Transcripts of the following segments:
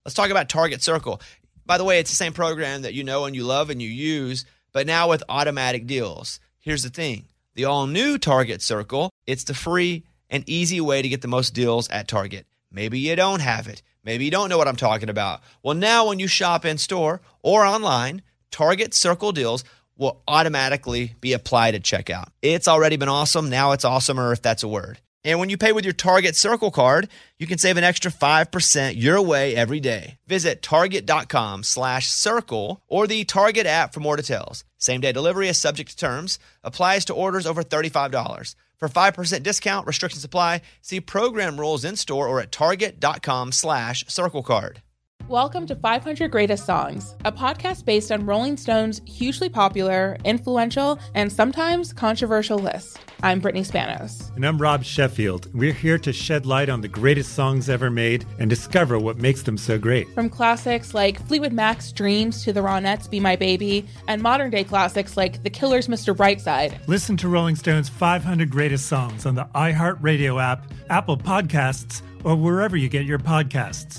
Let's talk about Target Circle. By the way, it's the same program that you know and you love and you use, but now with automatic deals. Here's the thing. The all-new Target Circle, it's the free and easy way to get the most deals at Target. Maybe you don't have it. Maybe you don't know what I'm talking about. Well, now when you shop in-store or online, Target Circle deals will automatically be applied at checkout. It's already been awesome. Now it's awesomer, if that's a word. And when you pay with your Target Circle card, you can save an extra 5% your way every day. Visit target.com/circle or the Target app for more details. Same-day delivery is subject to terms. Applies to orders over $35. For 5% discount, restrictions apply. See program rules in-store or at target.com/circle card. Welcome to 500 Greatest Songs, a podcast based on Rolling Stone's hugely popular, influential, and sometimes controversial list. I'm Brittany Spanos. And I'm Rob Sheffield. We're here to shed light on the greatest songs ever made and discover what makes them so great. From classics like Fleetwood Mac's Dreams to the Ronettes' Be My Baby, and modern-day classics like The Killers' Mr. Brightside. Listen to Rolling Stone's 500 Greatest Songs on the iHeartRadio app, Apple Podcasts, or wherever you get your podcasts.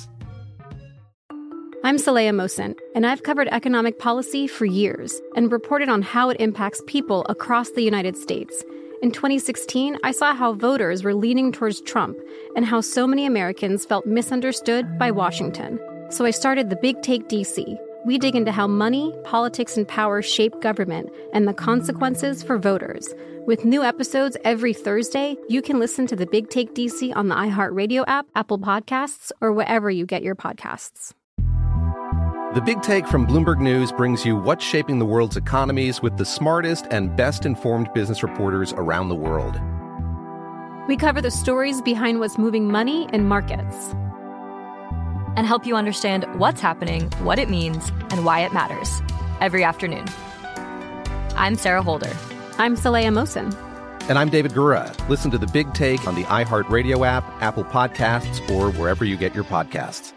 I'm Saleha Mohsin, and I've covered economic policy for years and reported on how it impacts people across the United States. In 2016, I saw how voters were leaning towards Trump and how so many Americans felt misunderstood by Washington. So I started The Big Take DC. We dig into how money, politics, and power shape government and the consequences for voters. With new episodes every Thursday, you can listen to The Big Take DC on the iHeartRadio app, Apple Podcasts, or wherever you get your podcasts. The Big Take from Bloomberg News brings you what's shaping the world's economies with the smartest and best-informed business reporters around the world. We cover the stories behind what's moving money and markets. And help you understand what's happening, what it means, and why it matters. Every afternoon. I'm Sarah Holder. I'm Saleha Mohsin. And I'm David Gura. Listen to The Big Take on the iHeartRadio app, Apple Podcasts, or wherever you get your podcasts.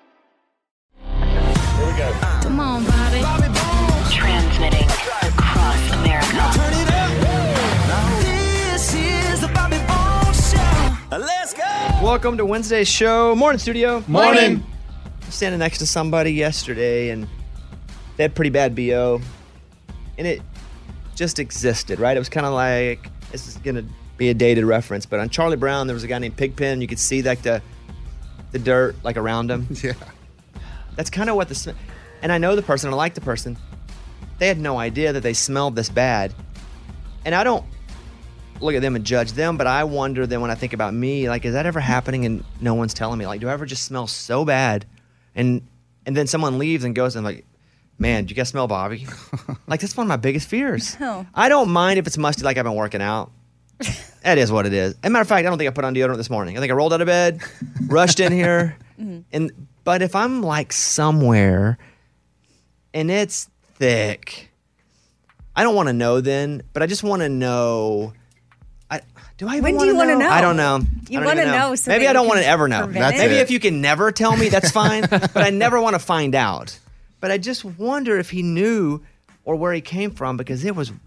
Here we go. Come on, Bobby. Transmitting across America. Turn it up. This is the Bobby Bones Show. Let's go. Welcome to Wednesday's show. Morning, studio. Morning. I was standing next to somebody yesterday, and they had pretty bad BO, and it just existed, right? It was kind of like, this is going to be a dated reference, but on Charlie Brown, there was a guy named Pigpen. You could see like the dirt like around him. Yeah. That's kind of what and I know the person, I like the person. They had no idea that they smelled this bad. And I don't look at them and judge them, but I wonder then when I think about me, like, is that ever happening and no one's telling me? Like, do I ever just smell so bad? And then someone leaves and goes and like, man, did you guys smell Bobby? Like, that's one of my biggest fears. Oh. I don't mind if it's musty like I've been working out. That is what it is. As a matter of fact, I don't think I put on deodorant this morning. I think I rolled out of bed, rushed in here, but if I'm like somewhere and it's thick, I don't want to know then, but I just want to know. Do I even When do want you to wanna know? I don't know. You I don't wanna even know so Maybe that I don't you want to can ever know. prevent Maybe it. if you can never tell me, that's fine, but I never want to find out. But I just wonder if he knew or where he came from, because it was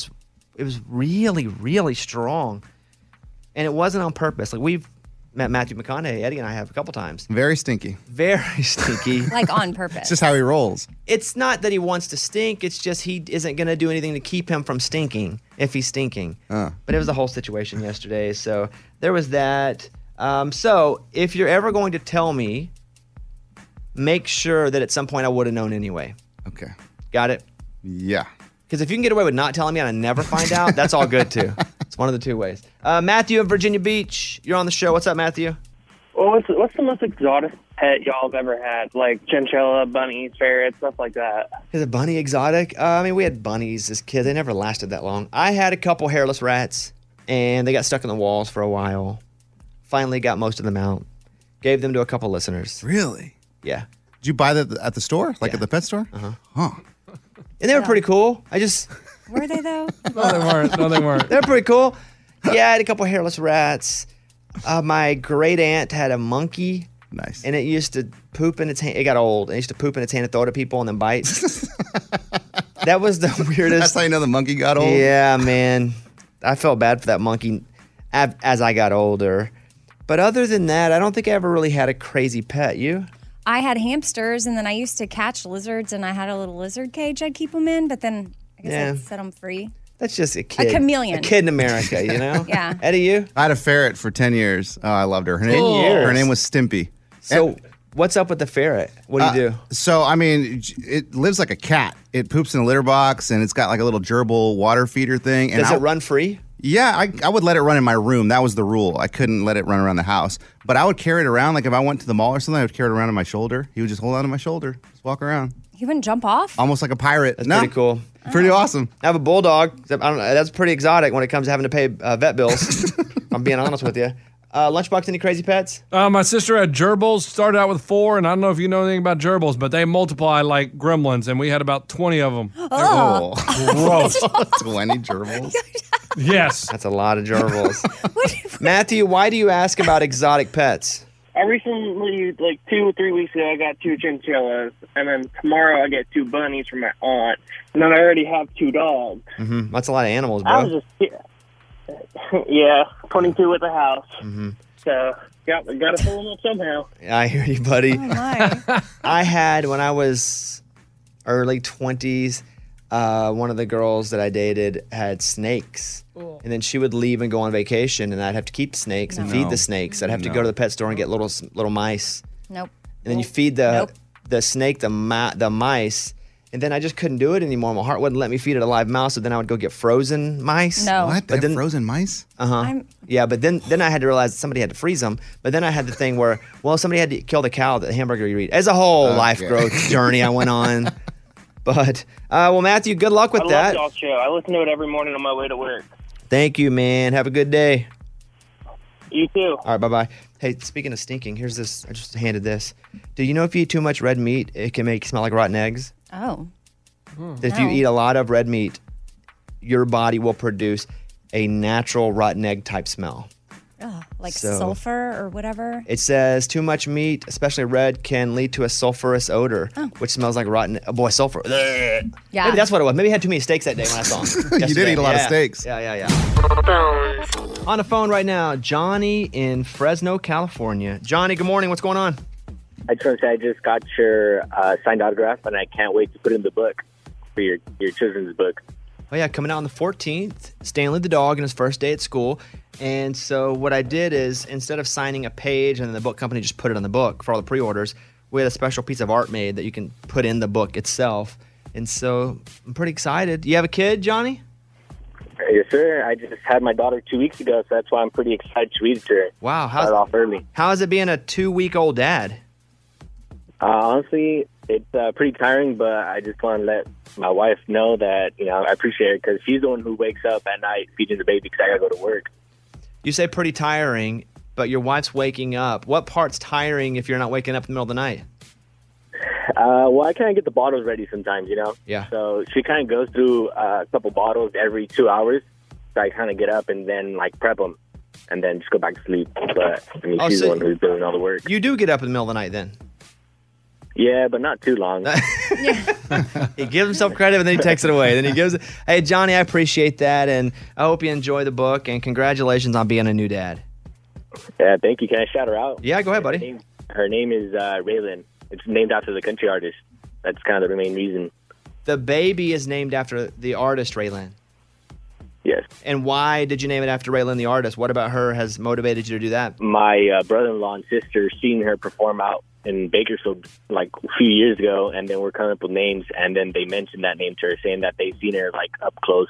really, really strong. And it wasn't on purpose. Like, we've met Matthew McConaughey, Eddie and I have a couple times. Very stinky. Very stinky. Like on purpose. It's just how he rolls. It's not that he wants to stink. It's just he isn't going to do anything to keep him from stinking if he's stinking. But it was the whole situation yesterday. So there was that. So if you're ever going to tell me, make sure that at some point I would have known anyway. Okay. Got it? Yeah. Because if you can get away with not telling me and I never find out, that's all good too. It's one of the two ways. Matthew in Virginia Beach, you're on the show. What's up, Matthew? Well, what's the most exotic pet y'all have ever had? Like chinchilla, bunnies, ferrets, stuff like that. Is a bunny exotic? I mean, we had bunnies as kids. They never lasted that long. I had a couple hairless rats, and they got stuck in the walls for a while. Finally got most of them out. Gave them to a couple listeners. Really? Yeah. Did you buy that at the store? Like at the pet store? Uh-huh. Huh. And they were pretty cool. Were they though? No, they weren't. They're pretty cool. Yeah, I had a couple hairless rats. My great aunt had a monkey. Nice. And it used to poop in its hand. It got old. It used to poop in its hand and throw it at people and then bite. That was the weirdest. That's how you know the monkey got old? Yeah, man. I felt bad for that monkey as I got older. But other than that, I don't think I ever really had a crazy pet. You? I had hamsters, and then I used to catch lizards, and I had a little lizard cage I'd keep them in, but then I guess I'd set them free. That's just a kid. A chameleon. A kid in America, you know? Yeah. Eddie, you? I had a ferret for 10 years. Oh, I loved her. Her 10 years? Her name was Stimpy. So what's up with the ferret? What do you do? So, I mean, it lives like a cat. It poops in a litter box, and it's got like a little gerbil water feeder thing. And Does it run free? Yeah, I would let it run in my room. That was the rule. I couldn't let it run around the house. But I would carry it around. Like if I went to the mall or something, I would carry it around on my shoulder. He would just hold on to my shoulder, just walk around. He wouldn't jump off? Almost like a pirate. That's pretty cool. Pretty awesome. I have a bulldog. I don't know, that's pretty exotic when it comes to having to pay vet bills. I'm being honest with you. Lunchbox, any crazy pets? My sister had gerbils, started out with 4, and I don't know if you know anything about gerbils, but they multiply like gremlins, and we had about 20 of them. Oh. Gross. 20 gerbils? Yes. That's a lot of gerbils. Matthew, why do you ask about exotic pets? I recently, like 2 or 3 weeks ago, I got 2 chinchillas, and then tomorrow I get 2 bunnies from my aunt, and then I already have 2 dogs. Mm-hmm. That's a lot of animals, bro. I was just, yeah, 22 at the house. Mm-hmm. So, got to pull them up somehow. I hear you, buddy. Oh, my. I had, when I was early 20s, one of the girls that I dated had snakes. Ooh. And then she would leave and go on vacation, and I'd have to keep snakes and feed the snakes. I'd have to go to the pet store and get little mice. Nope. And then you feed the snake the mice, and then I just couldn't do it anymore. My heart wouldn't let me feed it a live mouse, so then I would go get frozen mice. No. What? They have frozen mice? Uh-huh. Yeah, but then I had to realize that somebody had to freeze them. But then I had the thing where, well, somebody had to kill the cow, the hamburger you eat. As a whole life growth journey I went on. But, well, Matthew, good luck with that. I love y'all's show. I listen to it every morning on my way to work. Thank you, man. Have a good day. You too. All right, bye-bye. Hey, speaking of stinking, here's this. I just handed this. Do you know if you eat too much red meat, it can make you smell like rotten eggs? Oh. If you eat a lot of red meat, your body will produce a natural rotten egg type smell. Oh, like sulfur or whatever? It says too much meat, especially red, can lead to a sulfurous odor, which smells like rotten. Oh boy, sulfur. Yeah. Maybe that's what it was. Maybe I had too many steaks that day when I saw him. You did eat a lot of steaks. Yeah. On the phone right now, Johnny in Fresno, California. Johnny, good morning. What's going on? I just want to say I just got your signed autograph, and I can't wait to put it in the book for your children's book. Oh, yeah, coming out on the 14th. Stanley the dog in his first day at school. And so what I did is instead of signing a page and then the book company just put it on the book for all the pre-orders, we had a special piece of art made that you can put in the book itself. And so I'm pretty excited. You have a kid, Johnny? Yes, sir. I just had my daughter 2 weeks ago, so that's why I'm pretty excited to read it to her. Wow. Start off early. How is it being a 2-week-old dad? Honestly, it's pretty tiring, but I just want to let my wife know that, I appreciate it because she's the one who wakes up at night feeding the baby because I got to go to work. You say pretty tiring, but your wife's waking up. What part's tiring if you're not waking up in the middle of the night? Well, I kind of get the bottles ready sometimes, Yeah. So she kind of goes through a couple bottles every 2 hours. So I kind of get up and then, prep them and then just go back to sleep. But, she's the one who's doing all the work. You do get up in the middle of the night then? Yeah, but not too long. He gives himself credit, and then he takes it away. Then he gives it. Hey, Johnny, I appreciate that, and I hope you enjoy the book, and congratulations on being a new dad. Yeah, thank you. Can I shout her out? Yeah, go ahead, buddy. Her name is Raylan. It's named after the country artist. That's kind of the main reason. The baby is named after the artist, Raylan. Yes. And why did you name it after Raylan, the artist? What about her has motivated you to do that? My brother-in-law and sister seen her perform out in Bakersfield a few years ago, and then we're coming up with names, and then they mentioned that name to her, saying that they seen her up close.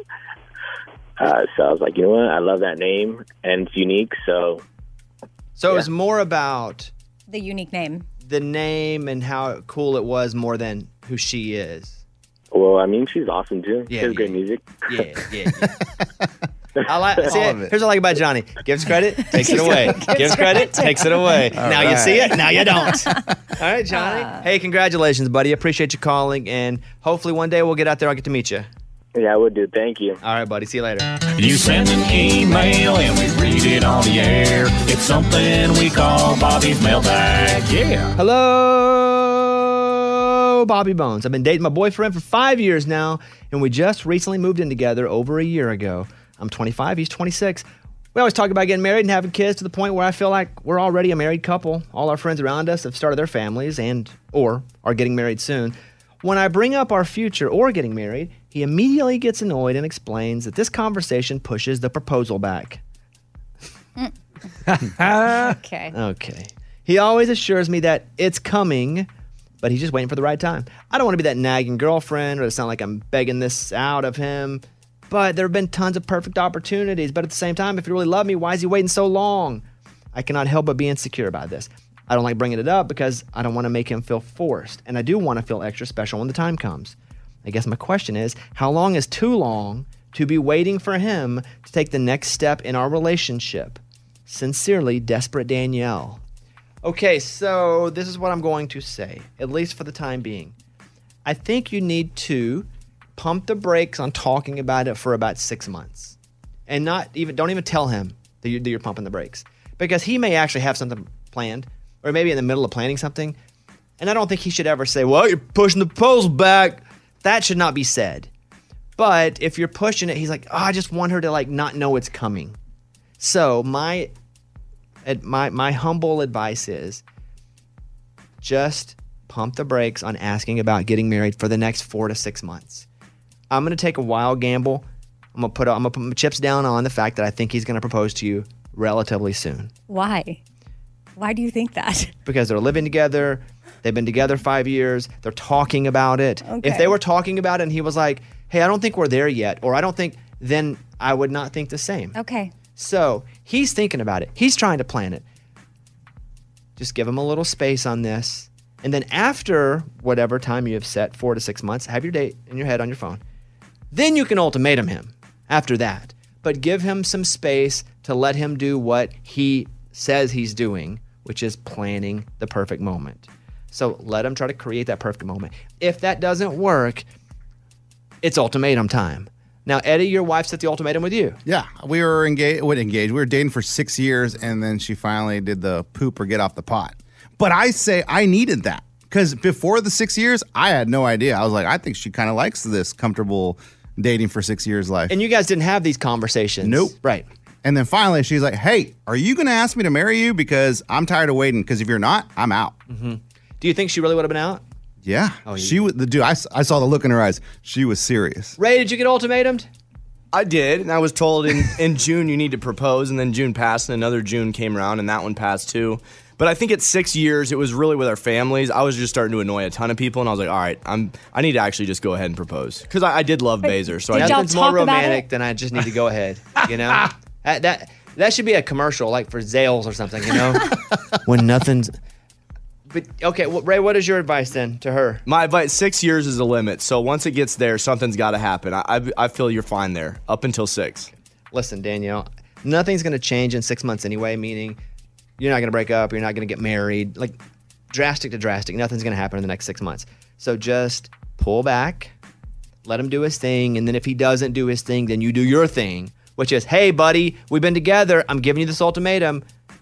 So I was like, you know what? I love that name, and it's unique. So it was more about the unique name, the name, and how cool it was more than who she is. Well, she's awesome too. Yeah, she has great music. Yeah. I like. See, here's what I like about Johnny. Gives credit, takes it away. Gives credit, takes it away. Now you see it, now you don't. All right, Johnny. Hey, congratulations, buddy. Appreciate you calling, and hopefully one day we'll get out there. I'll get to meet you. Yeah, I would do. Thank you. All right, buddy. See you later. You send an email and we read it on the air. It's something we call Bobby's mailbag. Yeah. Hello, Bobby Bones. I've been dating my boyfriend for 5 years now, and we just recently moved in together over a year ago. I'm 25, he's 26. We always talk about getting married and having kids to the point where I feel like we're already a married couple. All our friends around us have started their families or are getting married soon. When I bring up our future or getting married, he immediately gets annoyed and explains that this conversation pushes the proposal back. Okay. He always assures me that it's coming, but he's just waiting for the right time. I don't want to be that nagging girlfriend or to sound like I'm begging this out of him. But there have been tons of perfect opportunities. But at the same time, if you really love me, why is he waiting so long? I cannot help but be insecure about this. I don't like bringing it up because I don't want to make him feel forced. And I do want to feel extra special when the time comes. I guess my question is, how long is too long to be waiting for him to take the next step in our relationship? Sincerely, Desperate Danielle. Okay, so this is what I'm going to say, at least for the time being. I think you need to pump the brakes on talking about it for about 6 months. And don't even tell him that you're pumping the brakes. Because he may actually have something planned, or maybe in the middle of planning something. And I don't think he should ever say, well, you're pushing the proposal back. That should not be said. But if you're pushing it, he's like, I just want her to not know it's coming. So my humble advice is just pump the brakes on asking about getting married for the next 4 to 6 months. I'm going to take a wild gamble. I'm going to put my chips down on the fact that I think he's going to propose to you relatively soon. Why? Why do you think that? Because they're living together. They've been together 5 years. They're talking about it. Okay. If they were talking about it and he was like, hey, I don't think we're there yet, or I don't think, then I would not think the same. Okay. So he's thinking about it. He's trying to plan it. Just give him a little space on this. And then after whatever time you have set, 4 to 6 months, have your date in your head on your phone. Then you can ultimatum him after that. But give him some space to let him do what he says he's doing, which is planning the perfect moment. So let him try to create that perfect moment. If that doesn't work, it's ultimatum time. Now, Eddie, your wife set the ultimatum with you. Yeah, we were engaged. We were dating for 6 years, and then she finally did the poop or get off the pot. But I say I needed that because before the 6 years, I had no idea. I was like, I think she kind of likes this comfortable dating for 6 years life. And you guys didn't have these conversations. Nope. Right. And then finally, she's like, hey, are you going to ask me to marry you? Because I'm tired of waiting. Because if you're not, I'm out. Mm-hmm. Do you think she really would have been out? Yeah. She was the dude. I saw the look in her eyes. She was serious. Ray, did you get ultimatumed? I did, and I was told in June you need to propose, and then June passed, and another June came around, and that one passed too. But I think at 6 years, it was really with our families. I was just starting to annoy a ton of people, and I was like, all right, I need to actually just go ahead and propose. Because I did love Baser. So Nothing's more romantic than I just need to go ahead, you know? That should be a commercial, like for Zales or something, you know? When nothing's... But okay, Ray, what is your advice then to her? My advice, 6 years is the limit. So once it gets there, something's got to happen. I feel you're fine there, up until 6. Listen, Danielle, nothing's going to change in 6 months anyway, meaning you're not going to break up, you're not going to get married. Like, drastic to drastic, nothing's going to happen in the next 6 months. So just pull back, let him do his thing, and then if he doesn't do his thing, then you do your thing, which is, hey, buddy, we've been together, I'm giving you this ultimatum.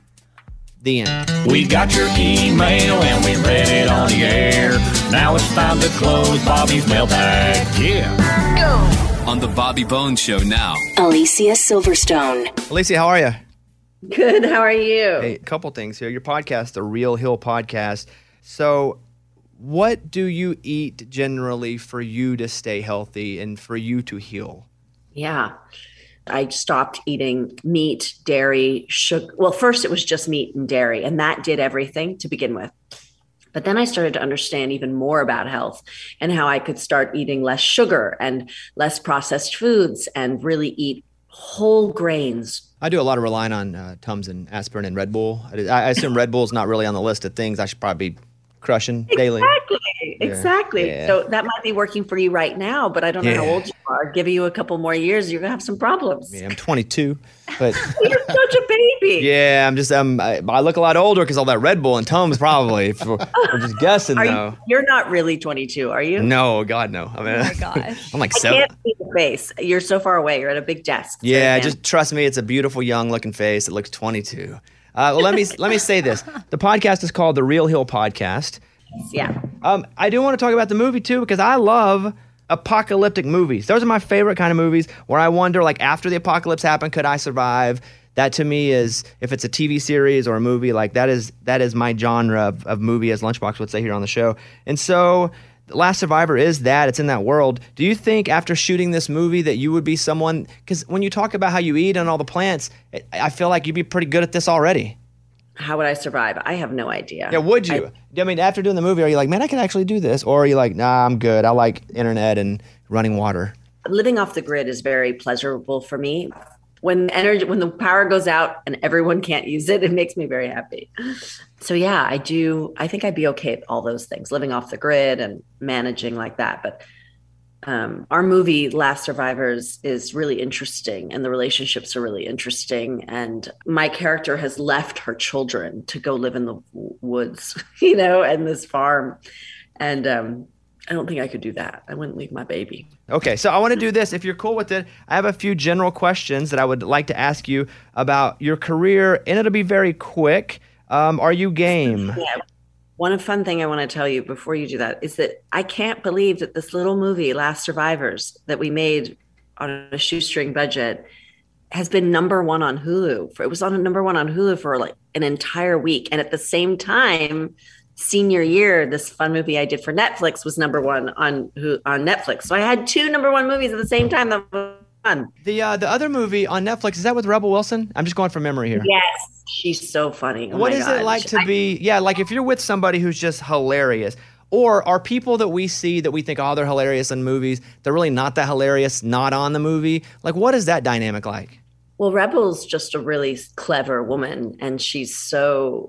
The end. We got your email and we read it on the air. Now it's time to close Bobby's mailbag. Yeah. Go. On the Bobby Bones Show now. Alicia Silverstone. Alicia, how are you? Good. How are you? Hey, a couple things here. Your podcast, the Real Hill Podcast. So what do you eat generally for you to stay healthy and for you to heal? Yeah. I stopped eating meat, dairy, sugar. Well, first it was just meat and dairy, and that did everything to begin with. But then I started to understand even more about health and how I could start eating less sugar and less processed foods and really eat whole grains. I do a lot of relying on Tums and aspirin and Red Bull. I assume Red Bull's not really on the list of things I should probably be crushing daily. Exactly. Yeah. So that might be working for you right now, but I don't know how old you are. Give you a couple more years, you're going to have some problems. Yeah, I'm 22, but you're such a baby. Yeah, I'm just I look a lot older because all that Red Bull and Tums probably. We're just guessing though. You're not really 22, are you? No, God no. I mean, oh my gosh. I'm like I 7. can't see the face. You're so far away. You're at a big desk. So yeah, just trust me. It's a beautiful young looking face. It looks 22. Well, let me say this. The podcast is called the Real Hill Podcast. Yeah. I do want to talk about the movie too because I love apocalyptic movies. Those are my favorite kind of movies where I wonder, like, after the apocalypse happened, could I survive? That to me is, if it's a TV series or a movie, like that is my genre of movie, as Lunchbox would say here on the show. And so The Last Survivor is that. It's in that world. Do you think after shooting this movie that you would be someone, because when you talk about how you eat and all the plants, I feel like you'd be pretty good at this already. How would I survive? I have no idea. Yeah, would you? I mean, after doing the movie, are you like, man, I can actually do this? Or are you like, nah, I'm good. I like internet and running water. Living off the grid is very pleasurable for me. When the power goes out and everyone can't use it, it makes me very happy. So yeah, I think I'd be okay at all those things, living off the grid and managing like that. But our movie Last Survivors is really interesting, and the relationships are really interesting. And my character has left her children to go live in the woods, and this farm. And I don't think I could do that. I wouldn't leave my baby. Okay, so I want to do this. If you're cool with it, I have a few general questions that I would like to ask you about your career, and it'll be very quick. Are you game? Yeah. One fun thing I want to tell you before you do that is that I can't believe that this little movie, Last Survivors, that we made on a shoestring budget, has been number one on Hulu. It was on number one on Hulu for like an entire week. And at the same time, senior year, this fun movie I did for Netflix was number one on Netflix. So I had 2 number one movies at the same time. That was fun. The other movie on Netflix, is that with Rebel Wilson? I'm just going from memory here. Yes, she's so funny. Oh what my is God. it like to be, like if you're with somebody who's just hilarious, or are people that we see that we think, oh, they're hilarious in movies, they're really not that hilarious, not on the movie? Like, what is that dynamic like? Well, Rebel's just a really clever woman, and she's so,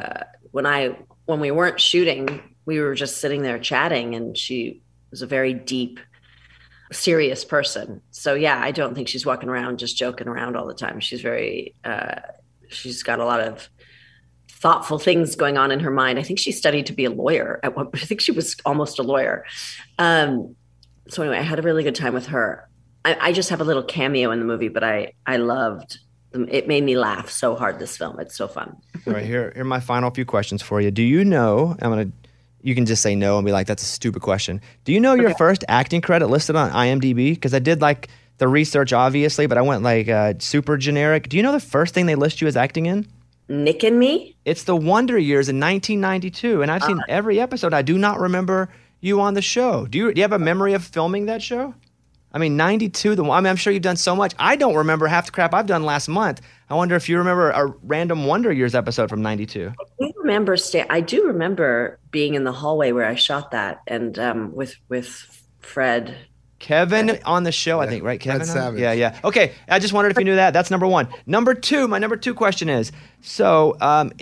when we weren't shooting, we were just sitting there chatting, and she was a very deep, serious person. So yeah, I don't think she's walking around just joking around all the time. She's very, she's got a lot of thoughtful things going on in her mind. I think she studied to be a lawyer at one point. I think she was almost a lawyer. So anyway, I had a really good time with her. I just have a little cameo in the movie, but I loved them. It made me laugh so hard, this film. It's so fun. All right, here are my final few questions for you. Do you know, you can just say no and be like, that's a stupid question. Do you know your first acting credit listed on IMDb? Because I did like the research, obviously, but I went like super generic. Do you know the first thing they list you as acting in? Nick and Me? It's The Wonder Years in 1992, and I've seen every episode. I do not remember you on the show. Do you have a memory of filming that show? I mean, 92, I'm sure you've done so much. I don't remember half the crap I've done last month. I wonder if you remember a random Wonder Years episode from 92. I do remember being in the hallway where I shot that, and with Fred. Kevin on the show, I think, right? Kevin? Fred Savage. Yeah. Okay, I just wondered if you knew that. That's number one. Number two, my number 2 question is, so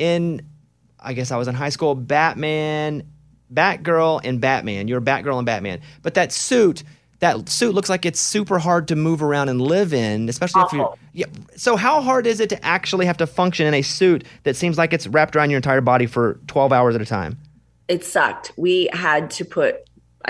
I guess I was in high school, Batgirl and Batman. You're Batgirl and Batman. But that suit looks like it's super hard to move around and live in, especially if you're... Yeah. So how hard is it to actually have to function in a suit that seems like it's wrapped around your entire body for 12 hours at a time? It sucked. We had to put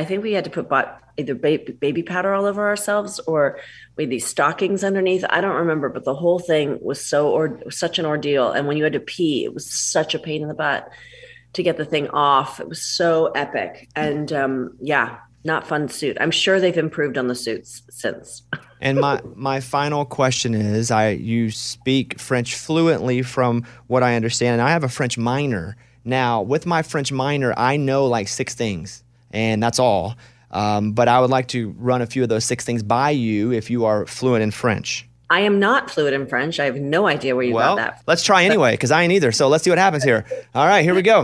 either baby powder all over ourselves, or we had these stockings underneath. I don't remember, but the whole thing was such an ordeal. And when you had to pee, it was such a pain in the butt to get the thing off. It was so epic. And not fun suit. I'm sure they've improved on the suits since. And my final question is, you speak French fluently from what I understand, and I have a French minor. Now, with my French minor, I know like 6 things, and that's all. But I would like to run a few of those 6 things by you if you are fluent in French. I am not fluent in French. I have no idea where you got that. Let's try anyway, because I ain't either. So let's see what happens here. All right, here we go.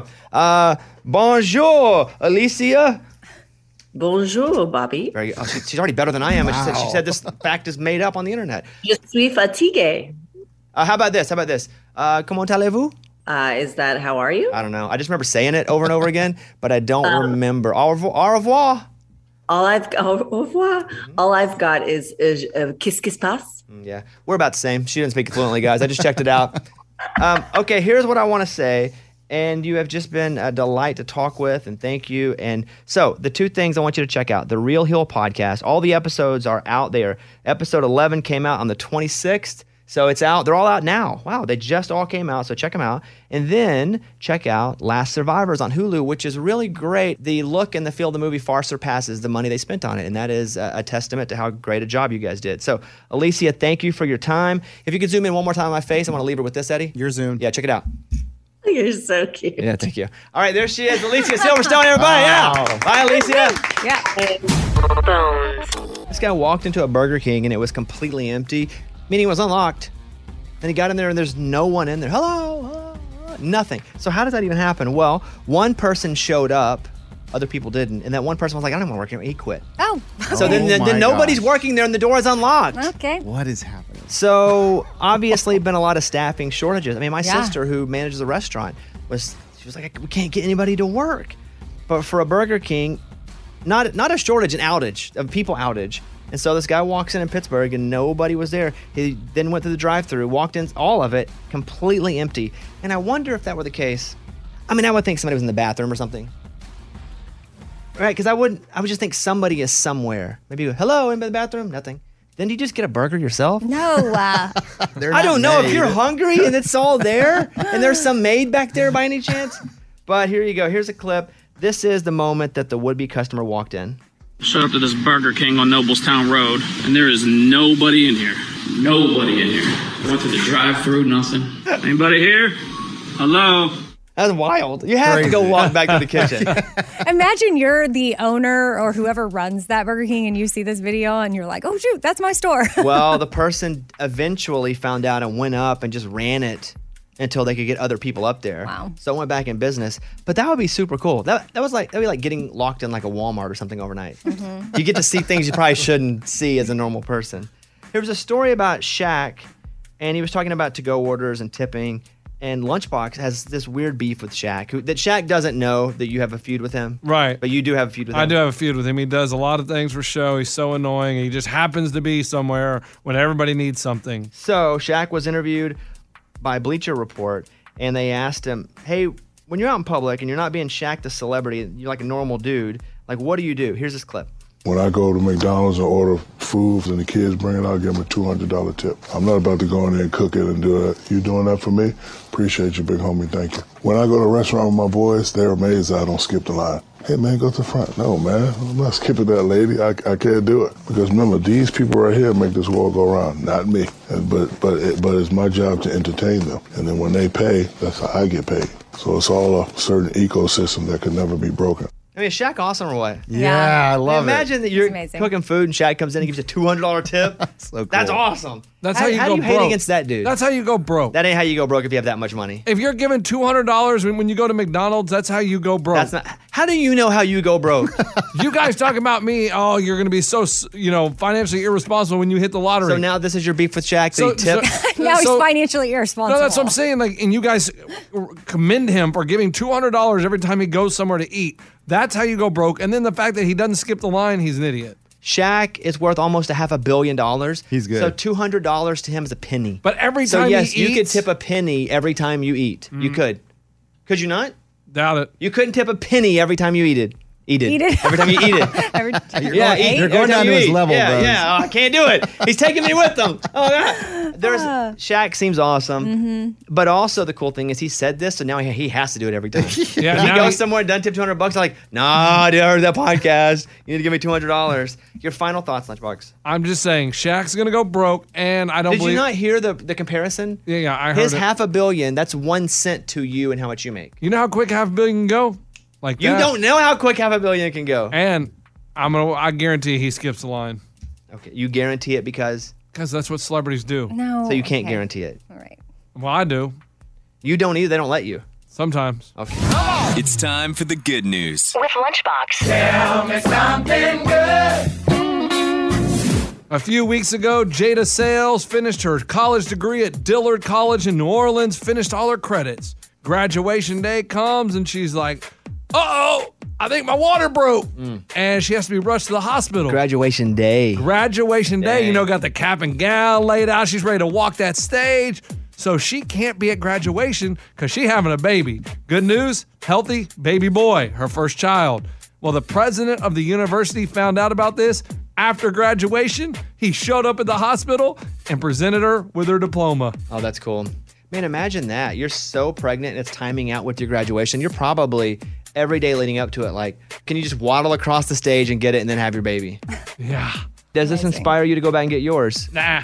Bonjour, Alicia. Bonjour, Bobby. Very good. Oh, she's already better than I am. Wow. She said this fact is made up on the internet. Je suis fatigué. How about this? Comment allez-vous? Is that how are you? I don't know. I just remember saying it over and over again, but I don't remember. Au revoir. Au revoir. All I've got is qu'est-ce qui se passe? Yeah, we're about the same. She didn't speak fluently, guys. I just checked it out. Okay, here's what I want to say. And you have just been a delight to talk with, and thank you. And so the 2 things I want you to check out, the Real Heal podcast. All the episodes are out there. Episode 11 came out on the 26th. So it's out. They're all out now. Wow, they just all came out. So check them out. And then check out Last Survivors on Hulu, which is really great. The look and the feel of the movie far surpasses the money they spent on it. And that is a testament to how great a job you guys did. So Alicia, thank you for your time. If you could zoom in one more time on my face, I want to leave her with this, Eddie. You're zoomed. Yeah, check it out. You're so cute. Yeah, thank you. All right, there she is, Alicia Silverstone, everybody. Yeah. Bye, Alicia. Yeah. This guy walked into a Burger King and it was completely empty, meaning it was unlocked. Then he got in there and there's no one in there. Hello, nothing. So how does that even happen? Well, one person showed up, other people didn't, and that one person was like, I don't want to work here. He quit. Oh. So then nobody's working there and the door is unlocked. Okay. What is happening? So obviously been a lot of staffing shortages. I mean, my sister who manages a restaurant she was like, we can't get anybody to work. But for a Burger King, not a shortage, an outage, a people outage. And so this guy walks in Pittsburgh and nobody was there. He then went through the drive-thru, walked in, all of it completely empty. And I wonder if that were the case. I mean, I would think somebody was in the bathroom or something. Right? Because I would just think somebody is somewhere. Maybe, hello, anybody in the bathroom? Nothing. Then do you just get a burger yourself? No. I don't know if you're hungry and it's all there and there's some maid back there by any chance. But here you go. Here's a clip. This is the moment that the would-be customer walked in. Showed up to this Burger King on Noblestown Road, and there is nobody in here. Nobody in here. Went to the drive-thru, nothing. Anybody here? Hello? That's wild. You have to go walk back to the kitchen. Imagine you're the owner or whoever runs that Burger King and you see this video and you're like, oh, shoot, that's my store. Well, the person eventually found out and went up and just ran it until they could get other people up there. Wow. So it went back in business. But that would be super cool. That'd be like getting locked in like a Walmart or something overnight. You get to see things you probably shouldn't see as a normal person. There was a story about Shaq, and he was talking about to-go orders and tipping. And Lunchbox has this weird beef with Shaq, that Shaq doesn't know that you have a feud with him. Right. But you do have a feud with him. I do have a feud with him. He does a lot of things for show. He's so annoying. He just happens to be somewhere when everybody needs something. So Shaq was interviewed by Bleacher Report, and they asked him, hey, when you're out in public and you're not being Shaq the celebrity, you're like a normal dude, like what do you do? Here's this clip. When I go to McDonald's and order food and the kids bring it, I'll give them a $200 tip. I'm not about to go in there and cook it and do it. You doing that for me? Appreciate you, big homie. Thank you. When I go to a restaurant with my boys, they're amazed I don't skip the line. Hey, man, go to the front. No, man, I'm not skipping that lady. I can't do it. Because remember, these people right here make this world go around, not me. But it's my job to entertain them. And then when they pay, that's how I get paid. So it's all a certain ecosystem that could never be broken. I mean, is Shaq awesome or what? Yeah, I love Imagine that you're cooking food and Shaq comes in and gives you a $200 tip. So cool. That's awesome. That's how you go do you broke. hate against that dude? That's how you go broke. That ain't how you go broke if you have that much money. If you're given $200 when you go to McDonald's, that's how you go broke. That's not. How do you know how you go broke? You guys talking about me? Oh, you're going to be so financially irresponsible when you hit the lottery. So now this is your beef with Shaq. So you tip. Now he's financially irresponsible. No, that's what I'm saying. Like, and you guys commend him for giving $200 every time he goes somewhere to eat. That's how you go broke. And then the fact that he doesn't skip the line, he's an idiot. Shaq is worth almost $500 million. He's good. So $200 to him is a penny. But every so time yes, he you could eats, tip a penny every time you eat. You could. Could you not? Doubt it. You couldn't tip a penny every time you eat it. Eat it. Every time you eat it. You're going down to his level, bro. Yeah, I can't do it. He's taking me with him. Oh, God. Shaq seems awesome. But also the cool thing is he said this, so now he has to do it every time. Yeah, he goes somewhere and done tip $200. I'm like, nah, dude, I heard that podcast. You need to give me $200. Your final thoughts, Lunchbox? I'm just saying, Shaq's going to go broke, and I don't Did believe... you not hear the comparison? Yeah, I heard His it. $500 million, that's 1 cent to you and how much you make. You know how quick $500 million can go? Like You that. don't know how quick $500 million can go. And I guarantee he skips the line. Okay, you guarantee it because that's what celebrities do. No. So you can't guarantee it. All right. Well, I do. You don't either. They don't let you. Sometimes. Okay. It's time for the good news. With Lunchbox. Tell me something good. A few weeks ago, Jada Sales finished her college degree at Dillard College in New Orleans, finished all her credits. Graduation day comes and she's like, uh-oh, I think my water broke. And she has to be rushed to the hospital. Graduation day. Graduation day, Dang. got the cap and gown laid out. She's ready to walk that stage. So she can't be at graduation because she's having a baby. Good news, healthy baby boy, her first child. Well, the president of the university found out about this, After graduation, he showed up at the hospital and presented her with her diploma. Oh, that's cool. Man, imagine that. You're so pregnant and it's timing out with your graduation. You're probably every day leading up to it like, can you just waddle across the stage and get it and then have your baby? Yeah. Does this inspire you to go back and get yours? Nah.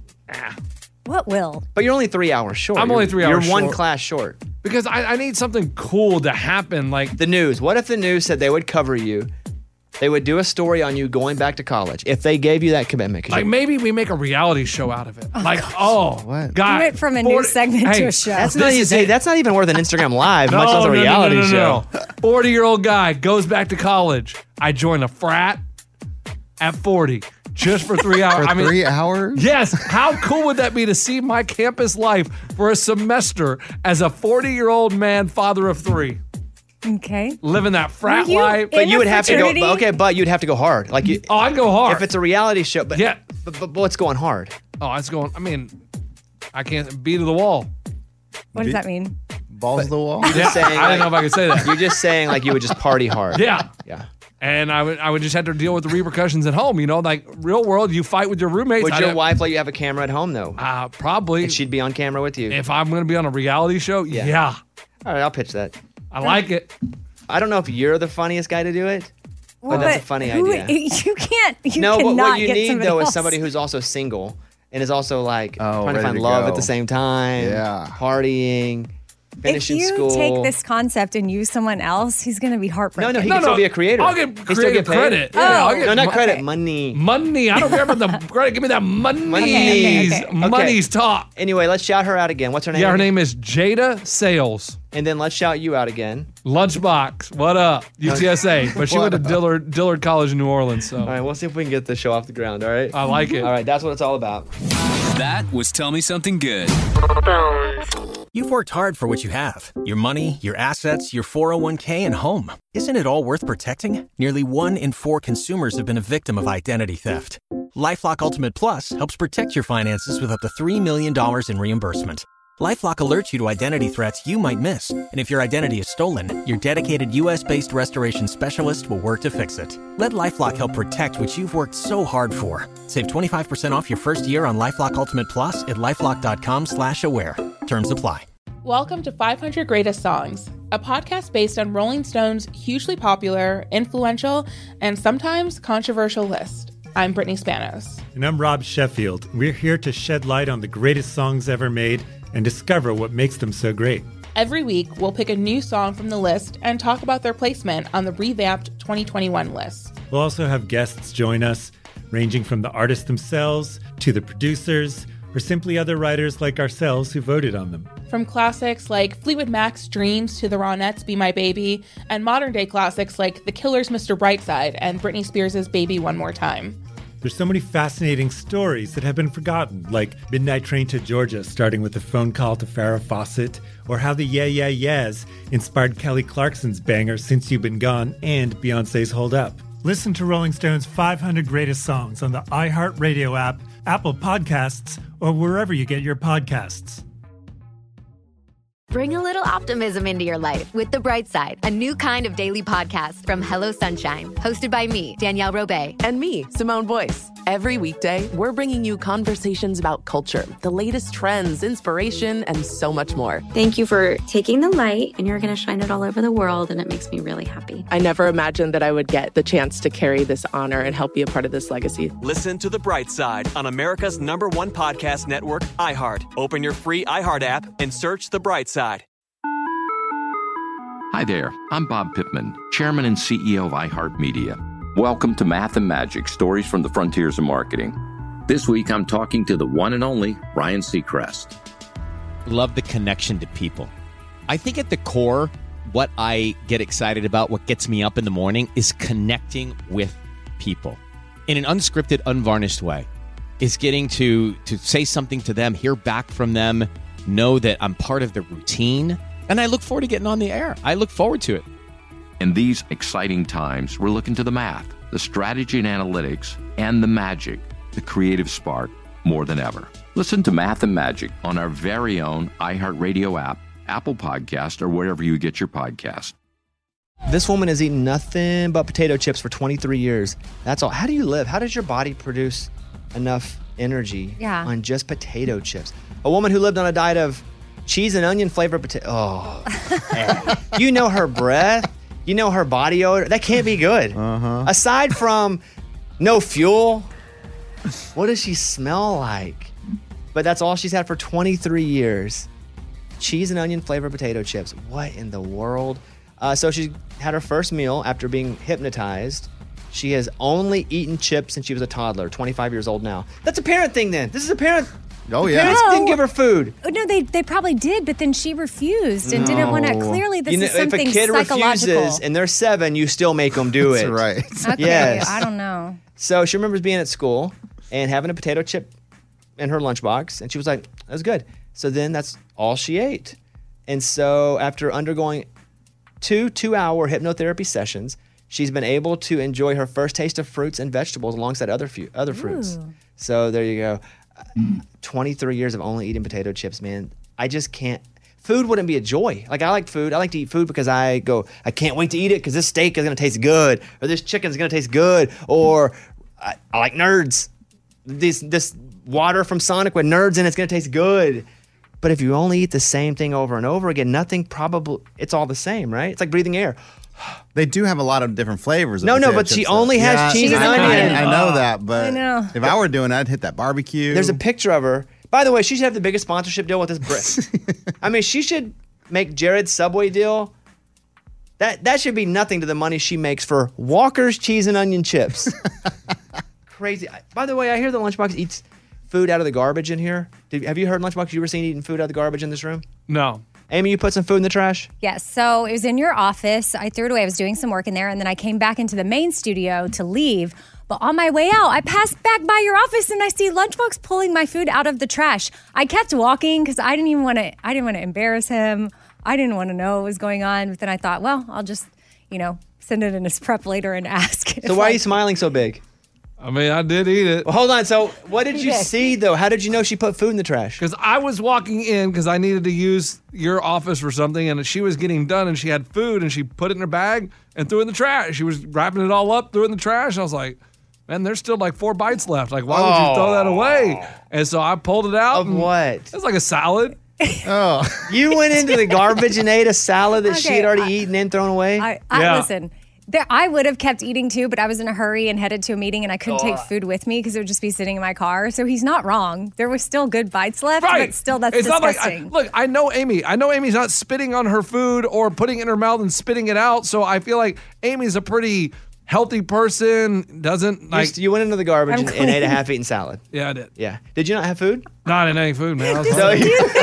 What will? But you're only 3 hours short. I'm only 3 hours You're one short. class short. Because I need something cool to happen. Like the news. What if the news said they would cover you? They would do a story on you going back to college if they gave you that commitment. Like maybe we make a reality show out of it. What? God. You went from a news segment to a show. That's not even worth an Instagram Live, much less a reality show. 40-year-old guy goes back to college. I join a frat at 40 just for 3 hours. For 3 hours? Yes. How cool would that be to see my campus life for a semester as a 40-year-old man, father of 3? Okay. Living that frat life. But you would have to go. But you'd have to go hard. Like you. Oh, I'd go hard if it's a reality show. But yeah. But what's going hard? Oh, it's going. I mean, I can't beat to the wall. What does that mean? Balls to the wall. You're just saying. I don't know if I could say that. You're just saying like you would just party hard. Yeah. Yeah. And I would just have to deal with the repercussions at home. You know, like real world, you fight with your roommates. Would your wife let you have a camera at home though? Probably. And she'd be on camera with you. If I'm going to be on a reality show, yeah. All right, I'll pitch that. I like it. I don't know if you're the funniest guy to do it, but that's a funny idea. You can't. You no, but cannot what you get need somebody though else. is somebody who's also single and is also like trying to ready find to love go. at the same time. Yeah. Partying, finishing If you school. take this concept and use someone else, he's going to be heartbroken. No, he can still be a creator. I'll get He still creative get paid? credit. Oh. Yeah, I'll get No, not credit, money. Money. I don't care about the credit. Give me that money's. Okay. Money's top. Anyway, let's shout her out again. What's her name? Yeah, her name is Jada Sales. And then let's shout you out again. Lunchbox. What up? UTSA. But she went to Dillard College in New Orleans. So. All right, we'll see if we can get the show off the ground, all right? I like it. All right, that's what it's all about. That was Tell Me Something Good. You've worked hard for what you have. Your money, your assets, your 401k, and home. Isn't it all worth protecting? Nearly 1 in 4 consumers have been a victim of identity theft. LifeLock Ultimate Plus helps protect your finances with up to $3 million in reimbursement. LifeLock alerts you to identity threats you might miss. And if your identity is stolen, your dedicated U.S.-based restoration specialist will work to fix it. Let LifeLock help protect what you've worked so hard for. Save 25% off your first year on LifeLock Ultimate Plus at LifeLock.com/aware. Terms apply. Welcome to 500 Greatest Songs, a podcast based on Rolling Stone's hugely popular, influential, and sometimes controversial list. I'm Brittany Spanos. And I'm Rob Sheffield. We're here to shed light on the greatest songs ever made and discover what makes them so great. Every week, we'll pick a new song from the list and talk about their placement on the revamped 2021 list. We'll also have guests join us, ranging from the artists themselves to the producers, or simply other writers like ourselves who voted on them. From classics like Fleetwood Mac's Dreams to the Ronettes' Be My Baby, and modern-day classics like The Killers' Mr. Brightside and Britney Spears' Baby One More Time. There's so many fascinating stories that have been forgotten, like Midnight Train to Georgia, starting with a phone call to Farrah Fawcett, or how the Yeah Yeah Yeahs inspired Kelly Clarkson's banger Since You've Been Gone and Beyoncé's Hold Up. Listen to Rolling Stone's 500 Greatest Songs on the iHeartRadio app, Apple Podcasts, or wherever you get your podcasts. Bring a little optimism into your life with The Bright Side, a new kind of daily podcast from Hello Sunshine, hosted by me, Danielle Robay. And me, Simone Boyce. Every weekday, we're bringing you conversations about culture, the latest trends, inspiration, and so much more. Thank you for taking the light, and you're going to shine it all over the world, and it makes me really happy. I never imagined that I would get the chance to carry this honor and help be a part of this legacy. Listen to The Bright Side on America's #1 podcast network, iHeart. Open your free iHeart app and search The Bright Side. Hi there, I'm Bob Pittman, Chairman and CEO of iHeartMedia. Welcome to Math and Magic, Stories from the Frontiers of Marketing. This week, I'm talking to the one and only Ryan Seacrest. Love the connection to people. I think at the core, what I get excited about, what gets me up in the morning, is connecting with people in an unscripted, unvarnished way. Is getting to say something to them, hear back from them, know that I'm part of the routine, and I look forward to getting on the air. I look forward to it. In these exciting times, we're looking to the math, the strategy and analytics, and the magic, the creative spark, more than ever. Listen to Math and Magic on our very own iHeartRadio app, Apple Podcast, or wherever you get your podcast. This woman has eaten nothing but potato chips for 23 years. That's all. How do you live? How does your body produce enough energy on just potato chips? A woman who lived on a diet of cheese and onion flavored potato. Oh, you know her breath. You know her body odor. That can't be good. Aside from no fuel, what does she smell like? But that's all she's had for 23 years. Cheese and onion flavored potato chips. What in the world? So she had her first meal after being hypnotized. She has only eaten chips since she was a toddler, 25 years old now. That's a parent thing then. This is a parent. Oh, yeah. Parents didn't give her food. No, they probably did, but then she refused and didn't want to. Clearly, this is something if a kid psychological. refuses and they're 7, you still make them do it. That's right. Okay, Yes. I don't know. So she remembers being at school and having a potato chip in her lunchbox, and she was like, that was good. So then that's all she ate. And so after undergoing 2 2-hour hypnotherapy sessions, she's been able to enjoy her first taste of fruits and vegetables alongside other fruits. So there you go. 23 years of only eating potato chips, man. I just can't. Food wouldn't be a joy. Like, I like food. I like to eat food because I can't wait to eat it because this steak is going to taste good, or this chicken is going to taste good, or I like Nerds. This water from Sonic with Nerds in it's going to taste good. But if you only eat the same thing over and over again, it's all the same, right? It's like breathing air. They do have a lot of different flavors. No, but she only has cheese and onion. I know that, but I know. if I were doing it, I'd hit that barbecue. There's a picture of her. By the way, she should have the biggest sponsorship deal with this brick. I mean, she should make Jared's Subway deal. That should be nothing to the money she makes for Walker's cheese and onion chips. Crazy. By the way, I hear the Lunchbox eats food out of the garbage in here. Have you heard Lunchbox? You were seen eating food out of the garbage in this room? No. Amy, you put some food in the trash? Yes. So it was in your office. I threw it away. I was doing some work in there, and then I came back into the main studio to leave. But on my way out, I passed back by your office, and I see Lunchbox pulling my food out of the trash. I kept walking because I didn't want to embarrass him. I didn't want to know what was going on. But then I thought, well, I'll just, send it in his prep later and ask. So why are you smiling so big? I mean, I did eat it. Well, hold on. So what did you see, though? How did you know she put food in the trash? Because I was walking in because I needed to use your office for something, and she was getting done, and she had food, and she put it in her bag and threw it in the trash. She was wrapping it all up, threw it in the trash. I was like, man, there's still like 4 bites left. Like, why would you throw that away? And so I pulled it out. Of what? It was like a salad. You went into the garbage and ate a salad that she had already eaten and thrown away? Listen. I would have kept eating too, but I was in a hurry and headed to a meeting, and I couldn't take food with me because it would just be sitting in my car. So he's not wrong. There was still good bites left, but still that's it's disgusting. Not like, look, I know Amy. I know Amy's not spitting on her food or putting it in her mouth and spitting it out. So I feel like Amy's a pretty healthy person. Doesn't like you went into the garbage and ate a half-eaten salad. Yeah, I did. Yeah. Did you not have food? No, I didn't have any food, man. I was Does he do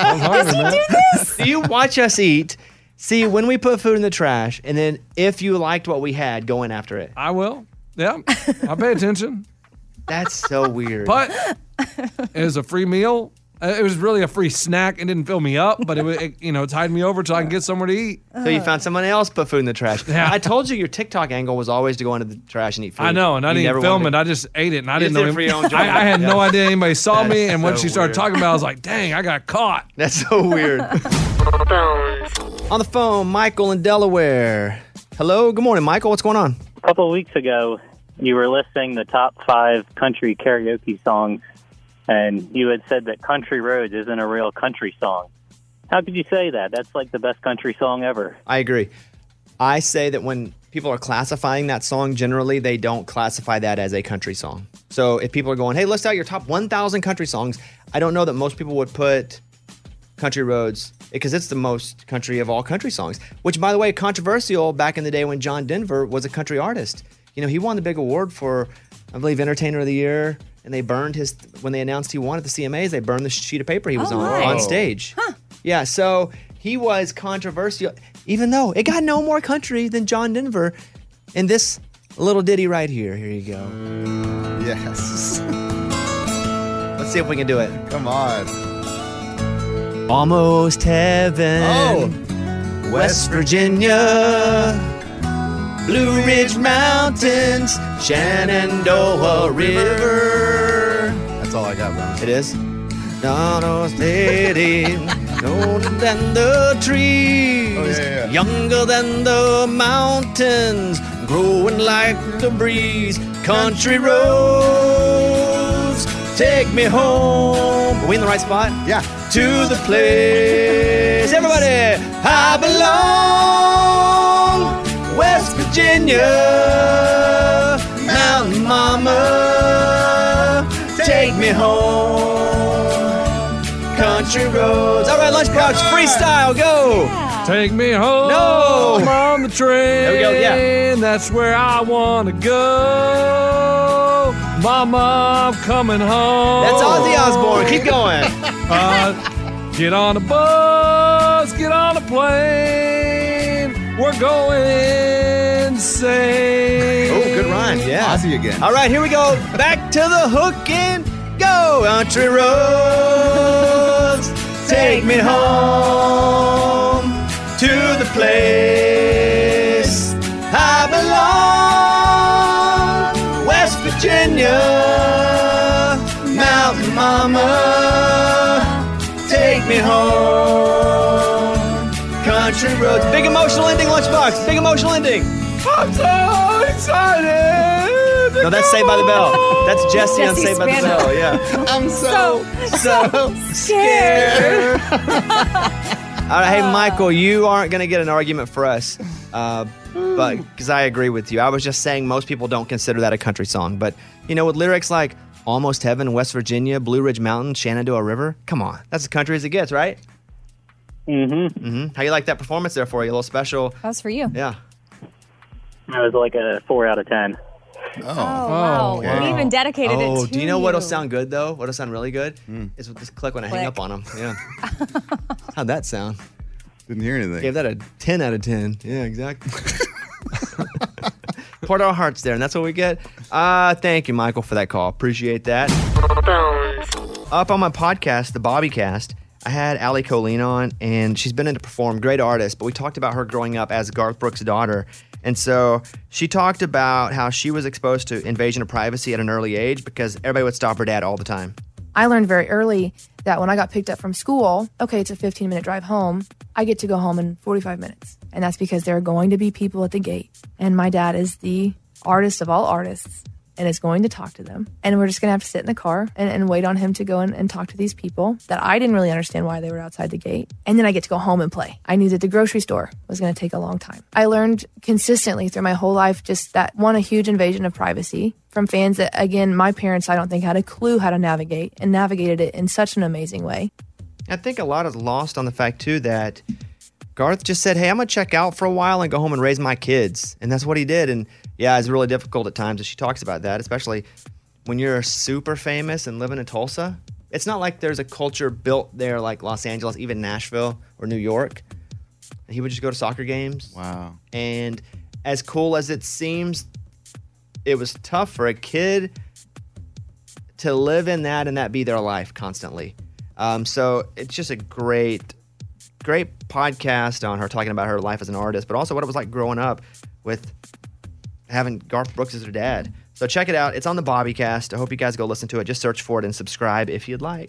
this? Do you watch us eat? See, when we put food in the trash, and then if you liked what we had, go in after it. I will. Yeah, I pay attention. That's so weird. But it was a free meal. It was really a free snack. It didn't fill me up, but it tied me over till I can get somewhere to eat. So you found someone else put food in the trash. Yeah. I told you your TikTok angle was always to go into the trash and eat food. I know, and I didn't film it. I just ate it, and I didn't know. I had no idea anybody saw me, and when she started talking about it, I was like, dang, I got caught. That's so weird. On the phone, Michael in Delaware. Hello, good morning, Michael. What's going on? A couple of weeks ago, you were listing the top 5 country karaoke songs, and you had said that Country Roads isn't a real country song. How could you say that? That's like the best country song ever. I agree. I say that when people are classifying that song, generally they don't classify that as a country song. So if people are going, hey, list out your top 1,000 country songs, I don't know that most people would put Country Roads because it's the most country of all country songs, which, by the way, controversial back in the day when John Denver was a country artist. He won the big award for, I believe, Entertainer of the Year, and they burned when they announced he won at the CMAs, they burned the sheet of paper he was on stage. Huh. Yeah, so he was controversial, even though it got no more country than John Denver in this little ditty right here. Here you go. Yes. Let's see if we can do it. Come on. Almost heaven. Oh. West Virginia. Blue Ridge Mountains. Shenandoah River. That's all I got, bro. It is? Donald City. older than the trees, younger than the mountains, growing like the breeze. Country roads, take me home. Are we in the right spot? Yeah. To the place, everybody, I belong. West Virginia, Mountain Mama, take me home. Country roads. All right, Lunchbox, freestyle, go. Take me home on the train. There we go, yeah. That's where I want to go. Mama, I'm coming home. That's Ozzy Osbourne. Keep going. Get on a bus, get on a plane. We're going insane. Oh, good rhyme, yeah. Ozzy again. All right, here we go. Back to the hook and go. Country roads, take me home to the place I belong. West Virginia, Mountain Mama, take me home. Country roads. Big emotional ending, Lunchbox. Big emotional ending. I'm so excited. No, that's Saved by the Bell. That's Jesse on Saved by the Bell. Yeah. I'm so scared. All right, hey, Michael, you aren't going to get an argument for us, but because I agree with you. I was just saying most people don't consider that a country song. But, you know, with lyrics like Almost Heaven, West Virginia, Blue Ridge Mountain, Shenandoah River, come on. That's as country as it gets, right? Mm-hmm. How you like that performance there for you? A little special? That was for you. Yeah. It was like a 4 out of 10. Oh, wow. okay. We even dedicated it to do you know what'll sound good, though? What'll sound really good? Is with this click when I hang Click. up on them. Yeah. How'd that sound? Didn't hear anything. Gave that a 10 out of 10. Yeah, exactly. Poured our hearts there, and that's what we get. Thank you, Michael, for that call. Appreciate that. Up on my podcast, the Bobbycast, I had Allie Colleen on, and she's been in to perform, great artist, but we talked about her growing up as Garth Brooks' daughter. And so she talked about how she was exposed to invasion of privacy at an early age because everybody would stop her dad all the time. I learned very early that when I got picked up from school, okay, it's a 15-minute drive home. I get to go home in 45 minutes. And that's because there are going to be people at the gate. And my dad is the artist of all artists and is going to talk to them. And we're just going to have to sit in the car and wait on him to go and talk to these people that I didn't really understand why they were outside the gate. And then I get to go home and play. I knew that the grocery store was going to take a long time. I learned consistently through my whole life just that, a huge invasion of privacy from fans that, again, my parents, I don't think, had a clue how to navigate and navigated it in such an amazing way. I think a lot is lost on the fact, too, that Garth just said, hey, I'm going to check out for a while and go home and raise my kids. And that's what he did. And yeah, it's really difficult at times, as she talks about that, especially when you're super famous and living in Tulsa. It's not like there's a culture built there like Los Angeles, even Nashville or New York. He would just go to soccer games. Wow. And as cool as it seems, it was tough for a kid to live in that and that be their life constantly. So it's just a great podcast on her talking about her life as an artist, but also what it was like growing up with having Garth Brooks as her dad. So check it out. It's on the Bobbycast. I hope you guys go listen to it. Just search for it and subscribe if you'd like.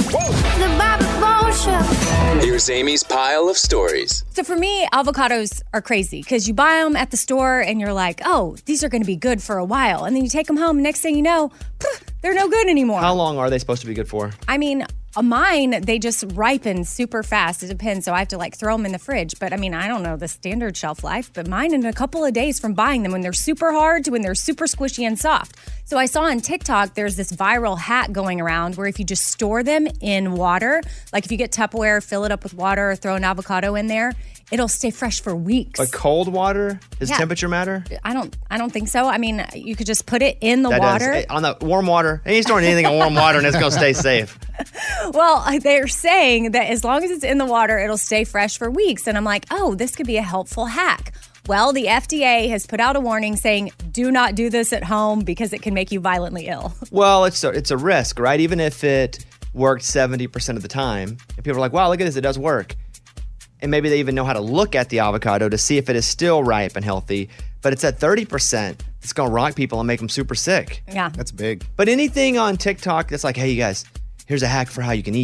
Here's Amy's pile of stories. So for me, avocados are crazy because you buy them at the store and you're like, oh, these are going to be good for a while. And then you take them home. Next thing you know, they're no good anymore. How long are they supposed to be good for? I mean, mine, they just ripen super fast. It depends. So I have to throw them in the fridge. But I mean, I don't know the standard shelf life, but mine in a couple of days from buying them when they're super hard to when they're super squishy and soft. So I saw on TikTok, there's this viral hack going around where if you just store them in water, like if you get Tupperware, fill it up with water, or throw an avocado in there, it'll stay fresh for weeks. But cold water? Does temperature matter? I don't think so. I mean, you could just put it in the that water. Does. On the warm water. You ain't storing anything in warm water and it's going to stay safe. Well, they're saying that as long as it's in the water, it'll stay fresh for weeks. And I'm like, oh, this could be a helpful hack. Well, the FDA has put out a warning saying, do not do this at home because it can make you violently ill. Well, it's a risk, right? Even if it worked 70% of the time, and people are like, wow, look at this, it does work. And maybe they even know how to look at the avocado to see if it is still ripe and healthy. But it's at 30%. It's going to rock people and make them super sick. Yeah. That's big. But anything on TikTok that's like, hey, you guys, here's a hack for how you can eat.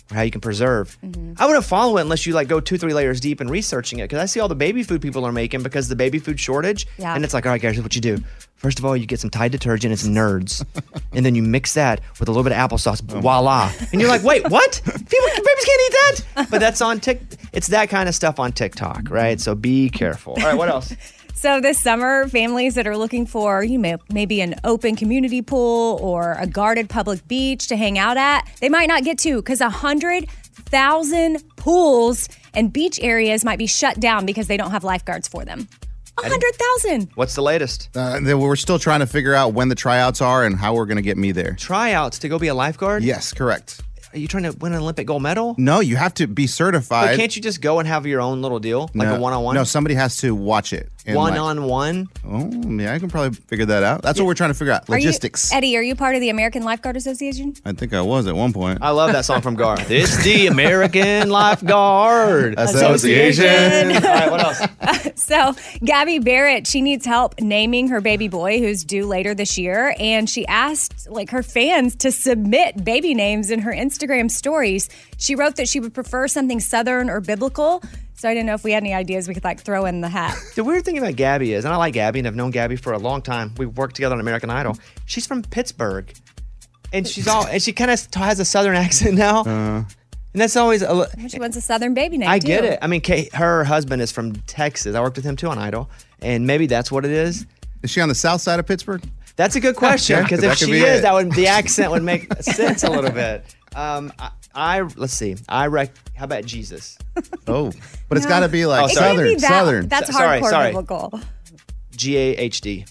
or how you can preserve. I wouldn't follow it unless you like go 2-3 layers deep in researching it, because I see all the baby food people are making because of the baby food shortage. Yeah. And it's like, all right, guys, here's what you do. First of all, you get some Tide detergent, it's Nerds. And then you mix that with a little bit of applesauce, voila. And you're like, wait, what? Babies can't eat that? But that's on TikTok. It's that kind of stuff on TikTok, right? So be careful. All right, what else? So this summer, families that are looking for maybe an open community pool or a guarded public beach to hang out at, they might not get to, because 100,000 pools and beach areas might be shut down because they don't have lifeguards for them. 100,000. What's the latest? We're still trying to figure out when the tryouts are and how we're going to get me there. Tryouts to go be a lifeguard? Yes, correct. Are you trying to win an Olympic gold medal? No, you have to be certified. But can't you just go and have your own little deal? Like a one-on-one? No, somebody has to watch it. And One-on-one? Yeah, I can probably figure that out. That's what we're trying to figure out. Logistics. Eddie, are you part of the American Lifeguard Association? I think I was at one point. I love that song from Garth. It's the American Lifeguard Association. All right, what else? So Gabby Barrett, she needs help naming her baby boy who's due later this year. And she asked her fans to submit baby names in her Instagram stories. She wrote that she would prefer something Southern or biblical. So I didn't know if we had any ideas we could throw in the hat. The weird thing about Gabby is, and I like Gabby and I've known Gabby for a long time. We've worked together on American Idol. She's from Pittsburgh. And she kind of has a Southern accent now. And that's always she wants a Southern baby name, I get it. I mean, her husband is from Texas. I worked with him too on Idol. And maybe that's what it is. Is she on the south side of Pittsburgh? That's a good question, because if she is, the accent would make sense a little bit. Let's see. How about Jesus? Oh, but it's got to be like Southern. Southern. That's hardcore biblical. GAHD.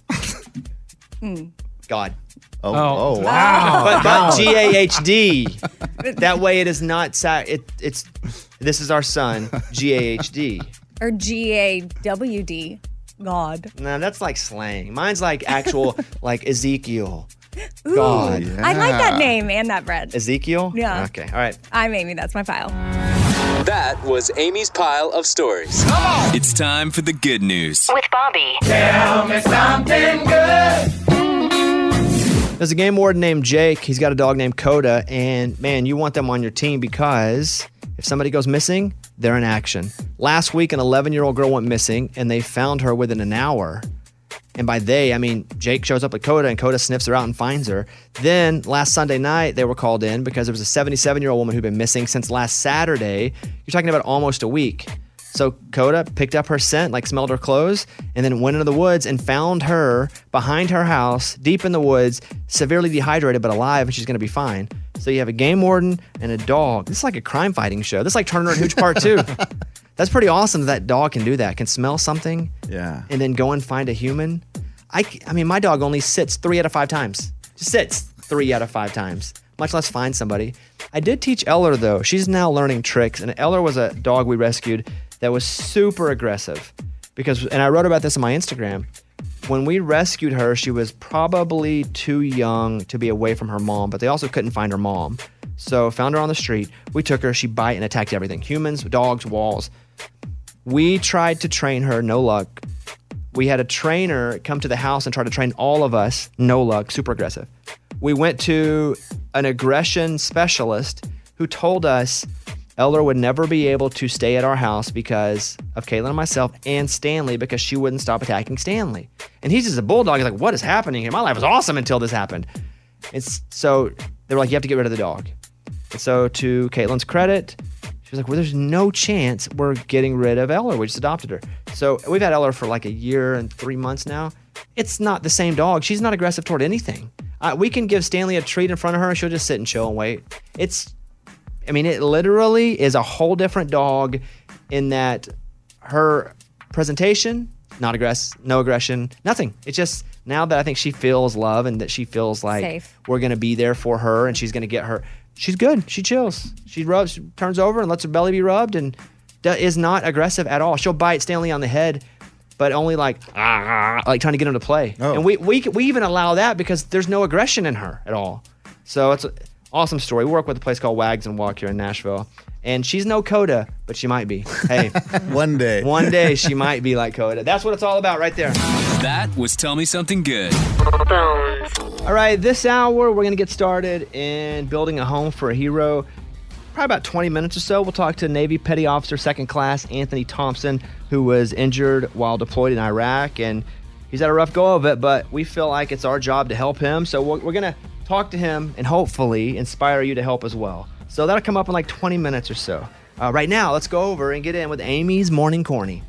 God. Oh, wow. But GAHD. That way it is not. It's. This is our son. GAHD. Or GAWD. God. No, that's like slang. Mine's like actual, like Ezekiel. Ooh, God. Yeah. I like that name and that bread. Ezekiel? Yeah. Okay, all right. I'm Amy. That's my file. That was Amy's pile of stories. It's time for the good news. With Bobby. Tell me something good. There's a game warden named Jake. He's got a dog named Coda. And, man, you want them on your team because if somebody goes missing, they're in action. Last week, an 11-year-old girl went missing, and they found her within an hour. And by they, I mean Jake shows up with Coda, and Coda sniffs her out and finds her. Then last Sunday night, they were called in because there was a 77-year-old woman who'd been missing since last Saturday. You're talking about almost a week. So Coda picked up her scent, smelled her clothes, and then went into the woods and found her behind her house, deep in the woods, severely dehydrated but alive, and she's going to be fine. So you have a game warden and a dog. This is like a crime fighting show. This is like Turner and Hooch Part 2. That's pretty awesome that dog can do that, can smell something and then go and find a human. I mean, my dog only sits 3 out of 5 times. Just sits 3 out of 5 times, much less find somebody. I did teach Eller, though. She's now learning tricks, and Eller was a dog we rescued that was super aggressive. And I wrote about this on my Instagram. When we rescued her, she was probably too young to be away from her mom, but they also couldn't find her mom. So found her on the street. We took her. She bit and attacked everything. Humans, dogs, walls. We tried to train her. No luck. We had a trainer come to the house and try to train all of us. No luck. Super aggressive. We went to an aggression specialist who told us Eller would never be able to stay at our house because of Caitlin and myself and Stanley, because she wouldn't stop attacking Stanley. And he's just a bulldog. He's like, what is happening here? My life was awesome until this happened. So they were like, you have to get rid of the dog. And so to Caitlin's credit, she was like, well, there's no chance we're getting rid of Eller. We just adopted her. So we've had Eller for like a year and 3 months now. It's not the same dog. She's not aggressive toward anything. We can give Stanley a treat in front of her and she'll just sit and chill and wait. It literally is a whole different dog in that her presentation, not aggressive, no aggression, nothing. It's just now that I think she feels love and that she feels like safe. We're going to be there for her and she's going to get her. She's good. She chills. She rubs, turns over and lets her belly be rubbed and is not aggressive at all. She'll bite Stanley on the head, but only like trying to get him to play. Oh. And we even allow that because there's no aggression in her at all. So it's awesome story. We work with a place called Wags and Walk here in Nashville. And she's no Coda, but she might be. Hey. One day. One day she might be like Coda. That's what it's all about right there. That was Tell Me Something Good. All right, this hour we're going to get started in building a home for a hero. probably about 20 minutes or so, we'll talk to Navy Petty Officer Second Class Anthony Thompson, who was injured while deployed in Iraq, and he's had a rough go of it, but we feel like it's our job to help him. So we're going to talk to him and hopefully inspire you to help as well. So that'll come up in like 20 minutes or so. Right now, let's go over and get in with Amy's Morning Corny.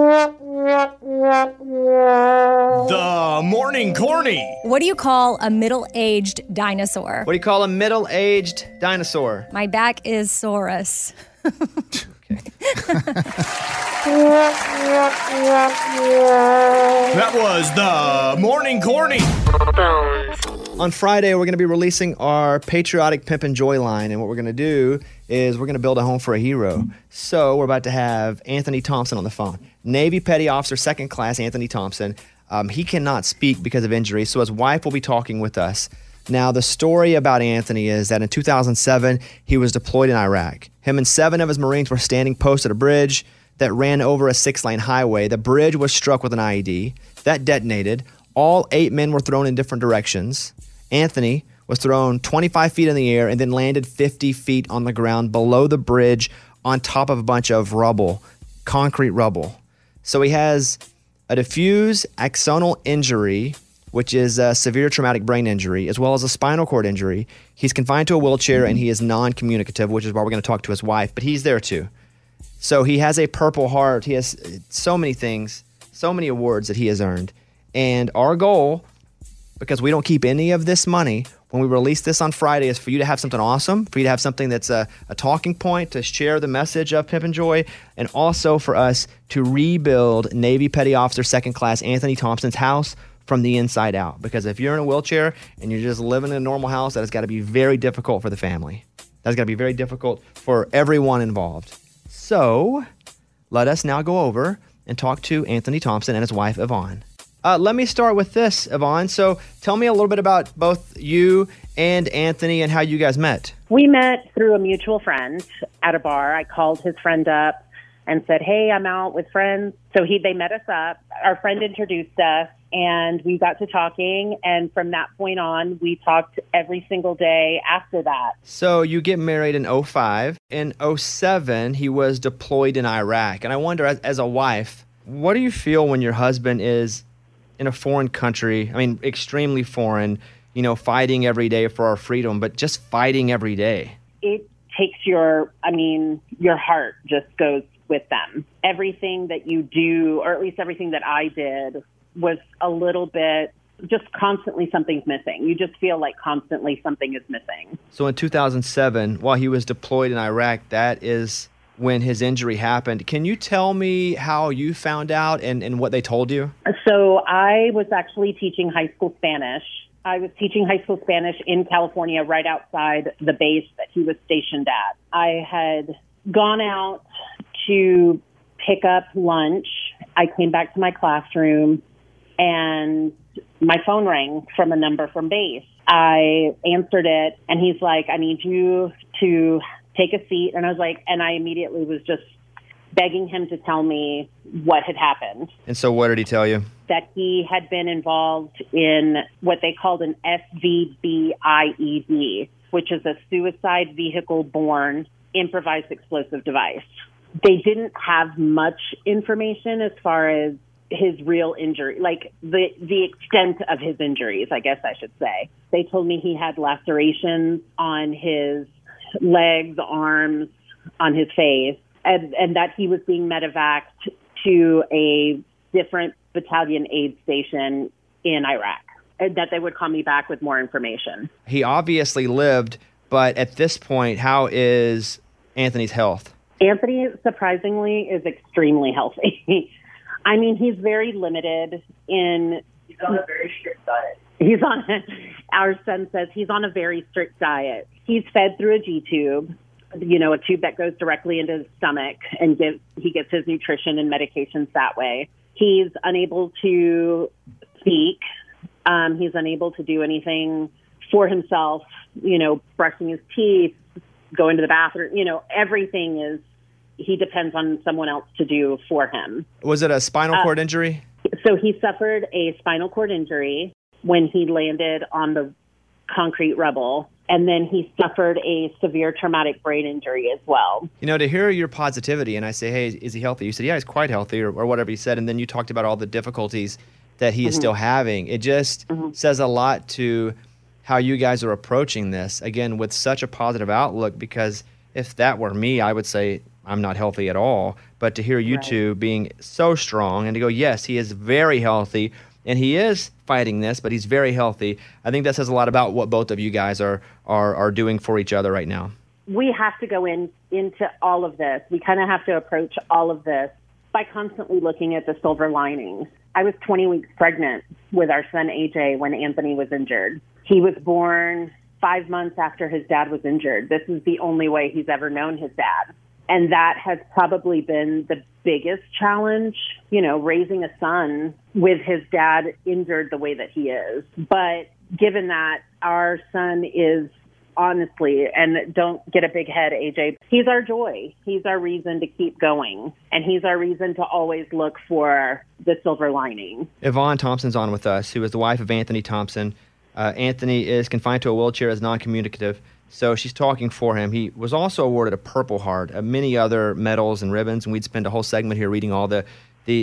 The Morning Corny. What do you call a middle-aged dinosaur? What do you call a middle-aged dinosaur? My back is Saurus. That was the Morning Corny. On Friday, we're going to be releasing our Patriotic Pimp and Joy line, and what we're going to do is we're going to build a home for a hero. So we're about to have Anthony Thompson on the phone. Navy Petty Officer Second Class Anthony Thompson. He cannot speak because of injury, so his wife will be talking with us. Now, the story about Anthony is that in 2007, he was deployed in Iraq. Him and 7 of his Marines were standing post at a bridge that ran over a 6-lane highway. The bridge was struck with an IED. That detonated. All 8 men were thrown in different directions. Anthony was thrown 25 feet in the air and then landed 50 feet on the ground below the bridge on top of a bunch of rubble, concrete rubble. So he has a diffuse axonal injury, which is a severe traumatic brain injury, as well as a spinal cord injury. He's confined to a wheelchair and he is non-communicative, which is why we're going to talk to his wife, but he's there too. So he has a Purple Heart. He has so many things, so many awards that he has earned. And our goal, because we don't keep any of this money, when we release this on Friday, is for you to have something awesome, for you to have something that's a talking point, to share the message of Pimp and Joy, and also for us to rebuild Navy Petty Officer Second Class Anthony Thompson's house from the inside out. Because if you're in a wheelchair and you're just living in a normal house, that has got to be very difficult for the family. That's got to be very difficult for everyone involved. So let us now go over and talk to Anthony Thompson and his wife, Yvonne. Let me start with this, Yvonne. So tell me a little bit about both you and Anthony and how you guys met. We met through a mutual friend at a bar. I called his friend up and said, hey, I'm out with friends. So they met us up. Our friend introduced us, and we got to talking. And from that point on, we talked every single day after that. So you get married in 2005. In 2007, he was deployed in Iraq. And I wonder, as a wife, what do you feel when your husband is in a foreign country, I mean, extremely foreign, fighting every day for our freedom, but just fighting every day? It takes your heart just goes with them. Everything that you do, or at least everything that I did, was a little bit, just constantly something's missing. You just feel like constantly something is missing. So in 2007, while he was deployed in Iraq, that is when his injury happened. Can you tell me how you found out and what they told you? So I was actually teaching high school Spanish. I was teaching high school Spanish in California, right outside the base that he was stationed at. I had gone out to pick up lunch. I came back to my classroom and my phone rang from a number from base. I answered it and he's like, I need you to take a seat. And I was like, and I immediately was just begging him to tell me what had happened. And so what did he tell you? That he had been involved in what they called an SVBIED, which is a suicide vehicle-borne improvised explosive device. They didn't have much information as far as his real injury, like the extent of his injuries, I guess I should say. They told me he had lacerations on his legs, arms, on his face, and that he was being medevaced to a different battalion aid station in Iraq, and that they would call me back with more information. He obviously lived, but at this point, how is Anthony's health? Anthony, surprisingly, is extremely healthy. I mean, he's very limited in... He's on a very strict diet. Our son says he's on a very strict diet. He's fed through a G-tube, a tube that goes directly into his stomach, and he gets his nutrition and medications that way. He's unable to speak. He's unable to do anything for himself, brushing his teeth, going to the bathroom, everything is, he depends on someone else to do for him. Was it a spinal cord injury? So he suffered a spinal cord injury when he landed on the concrete rubble, And then he suffered a severe traumatic brain injury as well. You know, to hear your positivity, and I say, hey, is he healthy? You said, yeah, he's quite healthy, or whatever you said. And then you talked about all the difficulties that he is still having. It just says a lot to how you guys are approaching this, again, with such a positive outlook, because if that were me, I would say I'm not healthy at all. But to hear you two being so strong and to go, yes, he is very healthy, and he is fighting this, but he's very healthy. I think that says a lot about what both of you guys are doing for each other right now. We have to go into all of this. We kind of have to approach all of this by constantly looking at the silver linings. I was 20 weeks pregnant with our son, AJ, when Anthony was injured. He was born 5 months after his dad was injured. This is the only way he's ever known his dad. And that has probably been the biggest challenge, you know, raising a son with his dad injured the way that he is. But given that our son is honestly, and don't get a big head, AJ, he's our joy. He's our reason to keep going. And he's our reason to always look for the silver lining. Yvonne Thompson's on with us, who is the wife of Anthony Thompson. Anthony is confined to a wheelchair as non-communicative. So she's talking for him. He was also awarded a Purple Heart, many other medals and ribbons, and we'd spend a whole segment here reading all the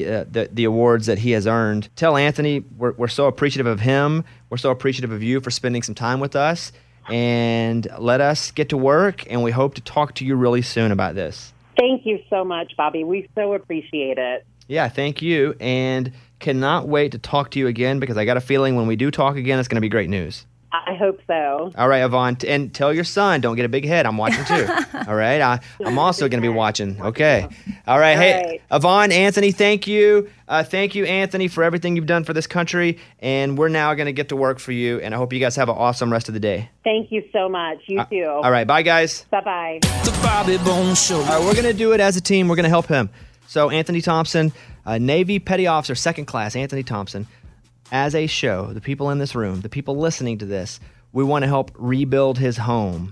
awards that he has earned. Tell Anthony we're so appreciative of him. We're so appreciative of you for spending some time with us, and let us get to work, and we hope to talk to you really soon about this. Thank you so much, Bobby. We so appreciate it. Yeah, thank you, and cannot wait to talk to you again, because I got a feeling when we do talk again, it's going to be great news. I hope so. All right, Yvonne, and tell your son, don't get a big head. I'm watching too. All right, I'm also going to be watching. Okay. All right. Hey, Yvonne, Anthony, thank you. Thank you, Anthony, for everything you've done for this country. And we're now going to get to work for you. And I hope you guys have an awesome rest of the day. Thank you so much. You too. All right. Bye, guys. Bye-bye. The Bobby Bones Show. All right, we're going to do it as a team. We're going to help him. So Anthony Thompson, Navy Petty Officer, 2nd class, Anthony Thompson. As a show, the people in this room, the people listening to this, we want to help rebuild his home.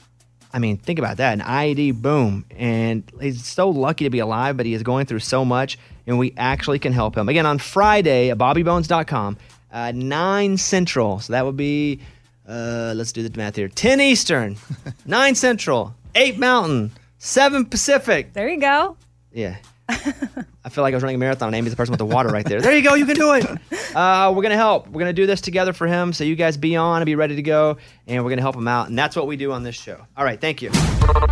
I mean, think about that. An IED, boom. And he's so lucky to be alive, but he is going through so much, and we actually can help him. Again, on Friday at bobbybones.com, 9 Central. So that would be, let's do the math here, 10 Eastern, 9 Central, 8 Mountain, 7 Pacific. There you go. Yeah. I feel like I was running a marathon, and Amy's the person with the water right there. There you go. You can do it. We're going to help. We're going to do this together for him, so you guys be on and be ready to go, and we're going to help him out, and that's what we do on this show. All right. Thank you.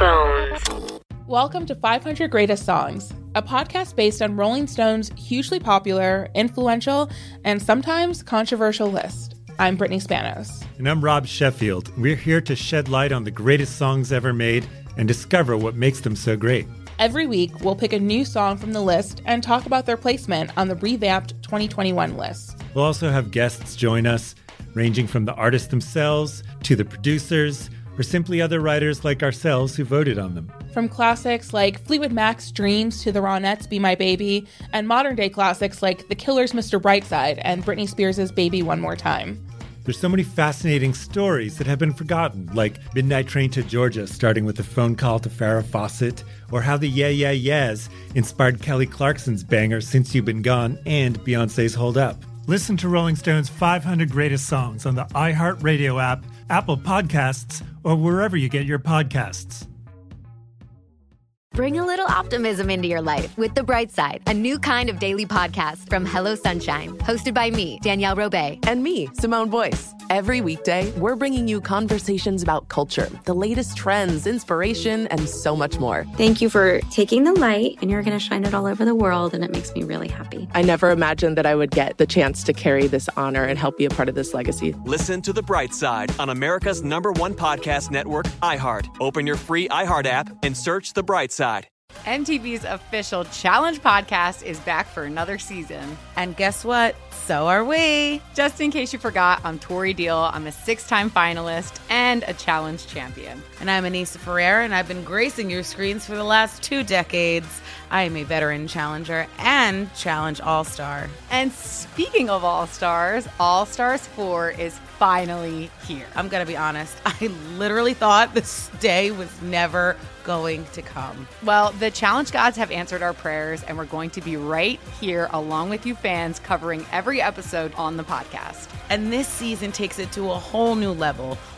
Welcome to 500 Greatest Songs, a podcast based on Rolling Stone's hugely popular, influential, and sometimes controversial list. I'm Brittany Spanos. And I'm Rob Sheffield. We're here to shed light on the greatest songs ever made and discover what makes them so great. Every week, we'll pick a new song from the list and talk about their placement on the revamped 2021 list. We'll also have guests join us, ranging from the artists themselves to the producers, or simply other writers like ourselves who voted on them. From classics like Fleetwood Mac's Dreams to the Ronettes' Be My Baby, and modern-day classics like The Killer's Mr. Brightside and Britney Spears' Baby One More Time. There's so many fascinating stories that have been forgotten, like Midnight Train to Georgia, starting with a phone call to Farrah Fawcett, or how the Yeah Yeah Yeahs inspired Kelly Clarkson's banger Since You've Been Gone and Beyoncé's Hold Up. Listen to Rolling Stone's 500 Greatest Songs on the iHeartRadio app, Apple Podcasts, or wherever you get your podcasts. Bring a little optimism into your life with The Bright Side, a new kind of daily podcast from Hello Sunshine, hosted by me, Danielle Robay. And me, Simone Boyce. Every weekday, we're bringing you conversations about culture, the latest trends, inspiration, and so much more. Thank you for taking the light, and you're going to shine it all over the world, and it makes me really happy. I never imagined that I would get the chance to carry this honor and help be a part of this legacy. Listen to The Bright Side on America's #1 podcast network, iHeart. Open your free iHeart app and search The Bright Side. MTV's official Challenge podcast is back for another season. And guess what? So are we. Just in case you forgot, I'm Tori Deal. I'm a 6-time finalist and a Challenge champion. And I'm Anissa Ferrer, and I've been gracing your screens for the last 2 decades. I am a veteran challenger and Challenge All-Star. And speaking of All-Stars, All-Stars 4 is finally here. I'm going to be honest. I literally thought this day was never going to come. Well, the challenge gods have answered our prayers, and we're going to be right here along with you fans covering every episode on the podcast. And this season takes it to a whole new level.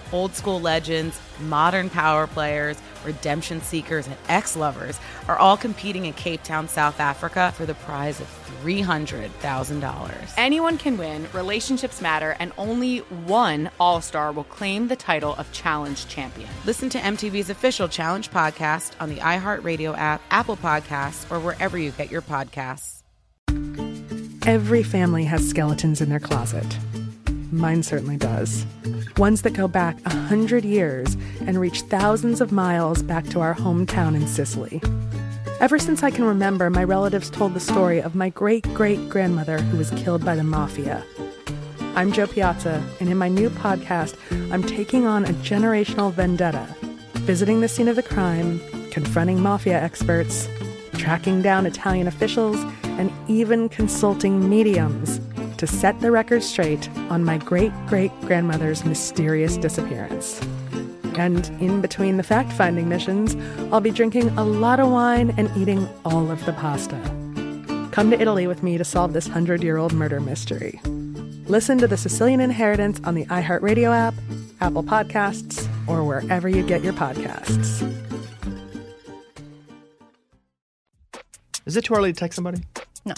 Old school legends, modern power players, redemption seekers, and ex-lovers are all competing in Cape Town, South Africa for the prize of $300,000. Anyone can win, relationships matter, and only one All-Star will claim the title of Challenge Champion. Listen to MTV's official Challenge podcast on the iHeartRadio app, Apple Podcasts, or wherever you get your podcasts. Every family has skeletons in their closet. Mine certainly does. Ones that go back 100 years and reach thousands of miles back to our hometown in Sicily. Ever since I can remember, my relatives told the story of my great-great-grandmother who was killed by the mafia. I'm Jo Piazza, and in my new podcast, I'm taking on a generational vendetta, visiting the scene of the crime, confronting mafia experts, tracking down Italian officials, and even consulting mediums to set the record straight on my great-great-grandmother's mysterious disappearance. And in between the fact-finding missions, I'll be drinking a lot of wine and eating all of the pasta. Come to Italy with me to solve this 100-year-old murder mystery. Listen to The Sicilian Inheritance on the iHeartRadio app, Apple Podcasts, or wherever you get your podcasts. Is it too early to text somebody? No.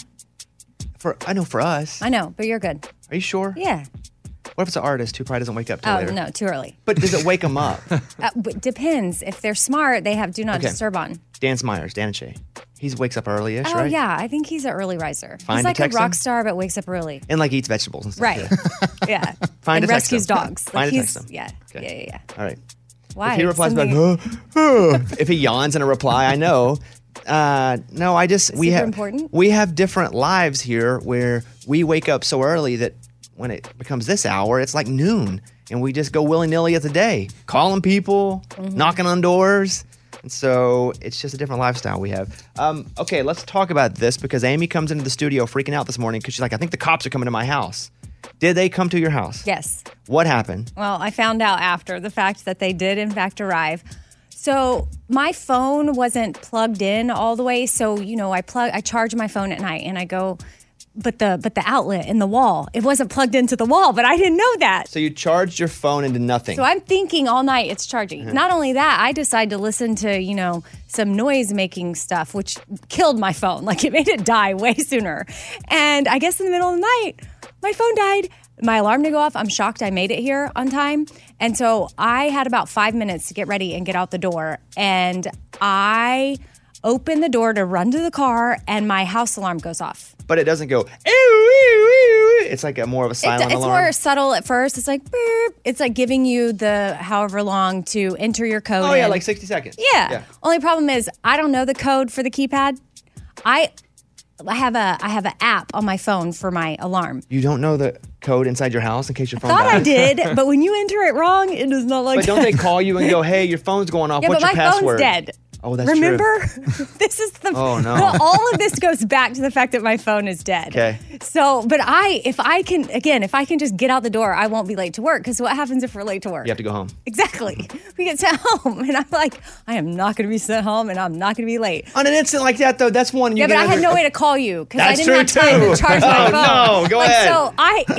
I know for us. I know, but you're good. Are you sure? Yeah. What if it's an artist who probably doesn't wake up till later? Oh, no, too early. But does it wake them up? Depends. If they're smart, they have Do Not Disturb on. Dan Smyers, Dan and Shay. He wakes up early-ish, Oh, right? yeah. I think he's an early riser. Fine He's to like a text rock him? star, but wakes up early. And like eats vegetables and stuff. Right. Yeah. Fine And to text rescues him. dogs. Fine to he's, text him. Yeah. Okay. Yeah. All right. Why? If he replies back, if he yawns in a reply, I know. No, I just we Super have important? we have different lives here where we wake up so early that when it becomes this hour, it's like noon, and we just go willy-nilly at the day, calling people, knocking on doors. And so it's just a different lifestyle we have. Okay, let's talk about this because Amy comes into the studio freaking out this morning because she's like, I think the cops are coming to my house. Did they come to your house? Yes. What happened? Well, I found out after the fact that they did, in fact, arrive. So my phone wasn't plugged in all the way. So, I charge my phone at night and I go, but the outlet in the wall, it wasn't plugged into the wall, but I didn't know that. So you charged your phone into nothing. So I'm thinking all night it's charging. Not only that, I decided to listen to, some noise-making stuff, which killed my phone. Like, it made it die way sooner. And I guess in the middle of the night, my phone died. My alarm didn't go off. I'm shocked I made it here on time. And so I had about 5 minutes to get ready and get out the door. And I open the door to run to the car, and my house alarm goes off. But it doesn't go, ew, ew, ew. It's like more of a silent It's alarm. more subtle at first. It's like, beep. It's like giving you the however long to enter your code. Oh, yeah, in. like 60 seconds. Yeah. Only problem is I don't know the code for the keypad. I have an app on my phone for my alarm. You don't know the code inside your house in case your phone Thought dies? I did, but when you enter it wrong, it does not like But don't they call you and go, hey, your phone's going off. Yeah, What's but your my password? phone's dead. Oh, that's Remember? true. This is the Oh, no. all of this goes back to the fact that my phone is dead. Okay. So, but if I can just get out the door, I won't be late to work. Because what happens if we're late to work? You have to go home. Exactly. We get sent home, and I'm like, I am not going to be sent home, and I'm not going to be late. On an instant like that, though, that's one you Yeah, but get I had under- no way to call you because I That's didn't have true, time too. to charge my Oh, phone. no. Go ahead. So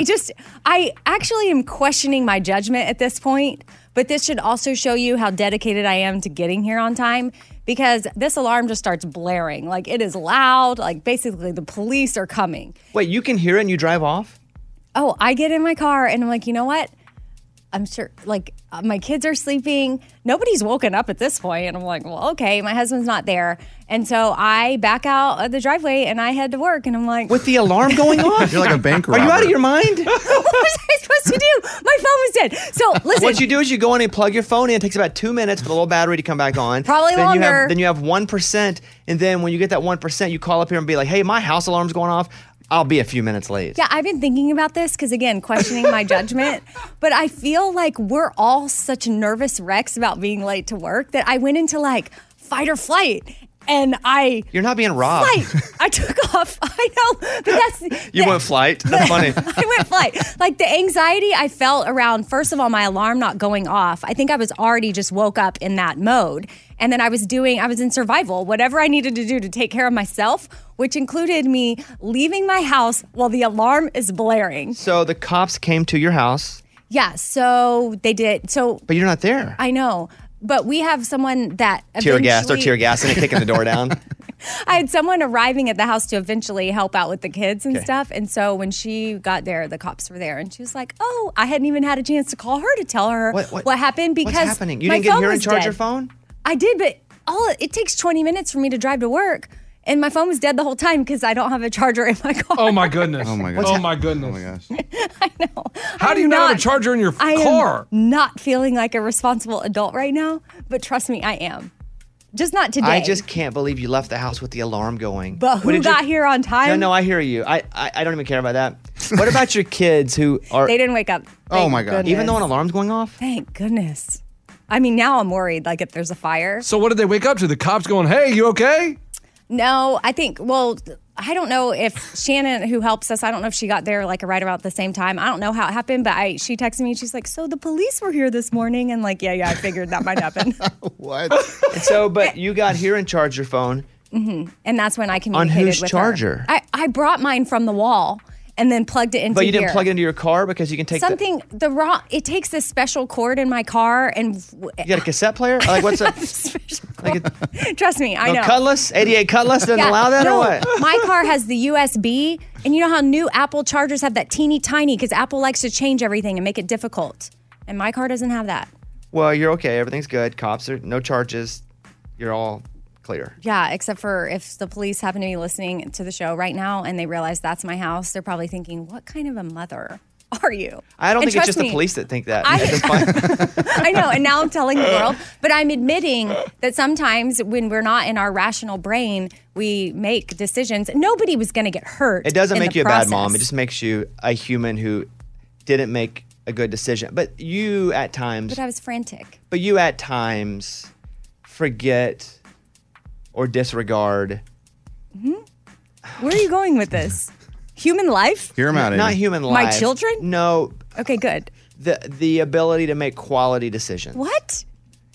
I actually am questioning my judgment at this point. But this should also show you how dedicated I am to getting here on time, because this alarm just starts blaring. Like, it is loud. Like, basically, the police are coming. Wait, you can hear it and you drive off? Oh, I get in my car and I'm like, you know what? I'm sure, my kids are sleeping. Nobody's woken up at this point. And I'm like, well, okay, my husband's not there. And so I back out of the driveway and I head to work. And I'm like, With the alarm going off? You're like a bank Are you out of your mind? what was I supposed to do? My phone was dead. So listen. What you do is you go in and plug your phone in. It takes about 2 minutes for the little battery to come back on. Probably then longer. Then you have 1%. And then when you get that 1%, you call up here and be like, hey, my house alarm's going off. I'll be a few minutes late. Yeah, I've been thinking about this because, again, questioning my judgment. But I feel like we're all such nervous wrecks about being late to work that I went into fight or flight. And You're not being robbed. I took off. I know, but that's... You went flight? That's funny. I went flight. Like, the anxiety I felt around, first of all, my alarm not going off. I think I was already just woke up in that mode. And then I was in survival, whatever I needed to do to take care of myself, which included me leaving my house while the alarm is blaring. So the cops came to your house. Yeah, so they did. So, But you're not there. I know. But we have someone that Tear gas, eventually- start tear gassing and kicking the door down. I had someone arriving at the house to eventually help out with the kids and Okay. stuff. And so when she got there, the cops were there. And she was like, oh, I hadn't even had a chance to call her to tell her what happened because What's happening? You my didn't get phone here and was charge dead. your phone? I did, but it takes 20 minutes for me to drive to work. And my phone was dead the whole time because I don't have a charger in my car. Oh my goodness. Oh my gosh. gosh. Oh my goodness. Oh my gosh. How do you not have a charger in your I car? am not feeling like a responsible adult right now, but trust me, I am. Just not today. I just can't believe you left the house with the alarm going. But who got here on time? No, I hear you. I don't even care about that. What about your kids who are... They didn't wake up. Oh, my Thank God. Even though an goodness. alarm's going off? Thank goodness. I mean, now I'm worried, like if there's a fire. So what did they wake up to? The cops going, hey, you okay? No, I think, well, I don't know if Shannon, who helps us, I don't know if she got there like right about the same time. I don't know how it happened, but she texted me and she's like, so the police were here this morning. And like, yeah, I figured that might happen. What? And so, but you got here and charged your phone. hmm And that's when I On communicated whose with charger? her. I brought mine from the wall and then plugged it into But you didn't here. plug it into your car because you can take Something, it takes this special cord in my car and You got a cassette player? Like what's that? trust me, I No know. Cutlass? 88 Cutlass doesn't Yeah, allow that no, or what? My car has the USB, and you know how new Apple chargers have that teeny tiny because Apple likes to change everything and make it difficult. And my car doesn't have that. Well, you're okay. Everything's good. Cops are no charges. You're all clear. Yeah, except for if the police happen to be listening to the show right now and they realize that's my house, they're probably thinking, what kind of a mother are you? I don't And think it's trust just me, the police that think that. I- at this point. I know, and now I'm telling the world, but I'm admitting that sometimes when we're not in our rational brain, we make decisions. Nobody was going to get hurt. It doesn't in make the you a process. bad mom. It just makes you a human who didn't make a good decision. But you at times, But I was frantic. forget or disregard. Where are you going with this? Human life? Hear him out. Not Amy. human My life. children? No. Okay, good. The ability to make quality decisions. What?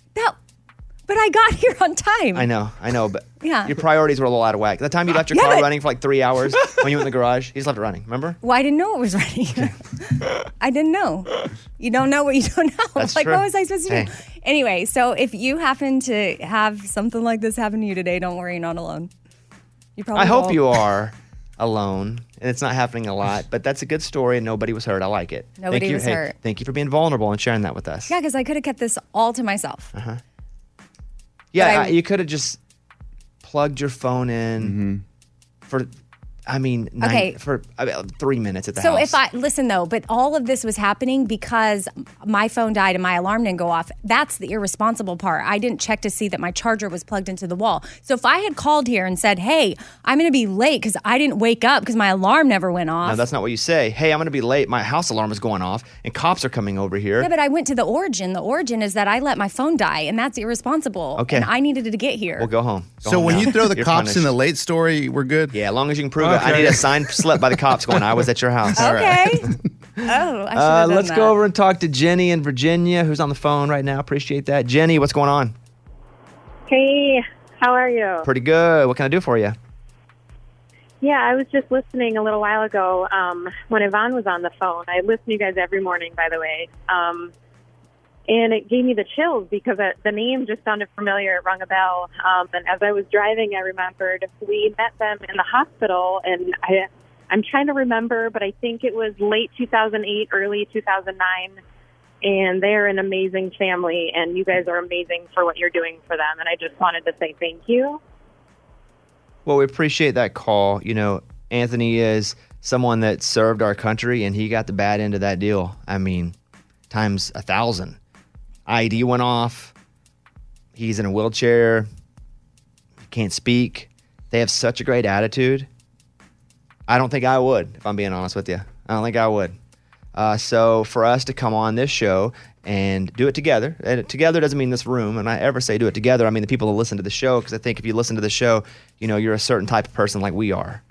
But I got here on time. I know, but Yeah. your priorities were a little out of whack. The time you left your Yeah, car but- running for like 3 hours when you went in the garage, you just left it running, remember? Well, I didn't know it was ready. I didn't know. You don't know what you don't know. That's like, true. what was I supposed to Hey. do? Anyway, so if you happen to have something like this happen to you today, don't worry, you're not alone. You probably I hope won't. you are alone, and it's not happening a lot, but that's a good story, and nobody was hurt. I like it. Nobody Thank you. was hurt. Thank you for being vulnerable and sharing that with us. Yeah, because I could have kept this all to myself. Uh-huh. Yeah, But I- you could have just plugged your phone in for, Okay. for about 3 minutes at the So house. if I listen though, but all of this was happening because my phone died and my alarm didn't go off. That's the irresponsible part. I didn't check to see that my charger was plugged into the wall. So if I had called here and said, "Hey, I'm going to be late because I didn't wake up because my alarm never went off." No, that's not what you say. Hey, I'm going to be late. My house alarm is going off, and cops are coming over here. Yeah, but I went to the origin. The origin is that I let my phone die, and that's irresponsible. Okay. And I needed it to get here. We'll go home. Go So home when now. you throw the You're cops in punished. the late story, we're good? Yeah, as long as you can prove it. I Okay. need a signed slip by the cops going, I was at your house. Okay. Oh, I should have done Let's that. go over and talk to Jenny in Virginia, who's on the phone right now. Appreciate that. Jenny, what's going on? Hey, how are you? Pretty good. What can I do for you? Yeah, I was just listening a little while ago when Yvonne was on the phone. I listen to you guys every morning, by the way. And it gave me the chills because the name just sounded familiar. It rung a bell. And as I was driving, I remembered we met them in the hospital. And I'm trying to remember, but I think it was late 2008, early 2009. And they're an amazing family. And you guys are amazing for what you're doing for them. And I just wanted to say thank you. Well, we appreciate that call. You know, Anthony is someone that served our country, and he got the bad end of that deal. I mean, times 1,000. IED went off. He's in a wheelchair. He can't speak. They have such a great attitude. I don't think I would, if I'm being honest with you. I don't think I would. So for us to come on this show and do it together, and together doesn't mean this room, and I ever say do it together, I mean the people that listen to the show, because I think if you listen to the show, you know, you're a certain type of person like we are.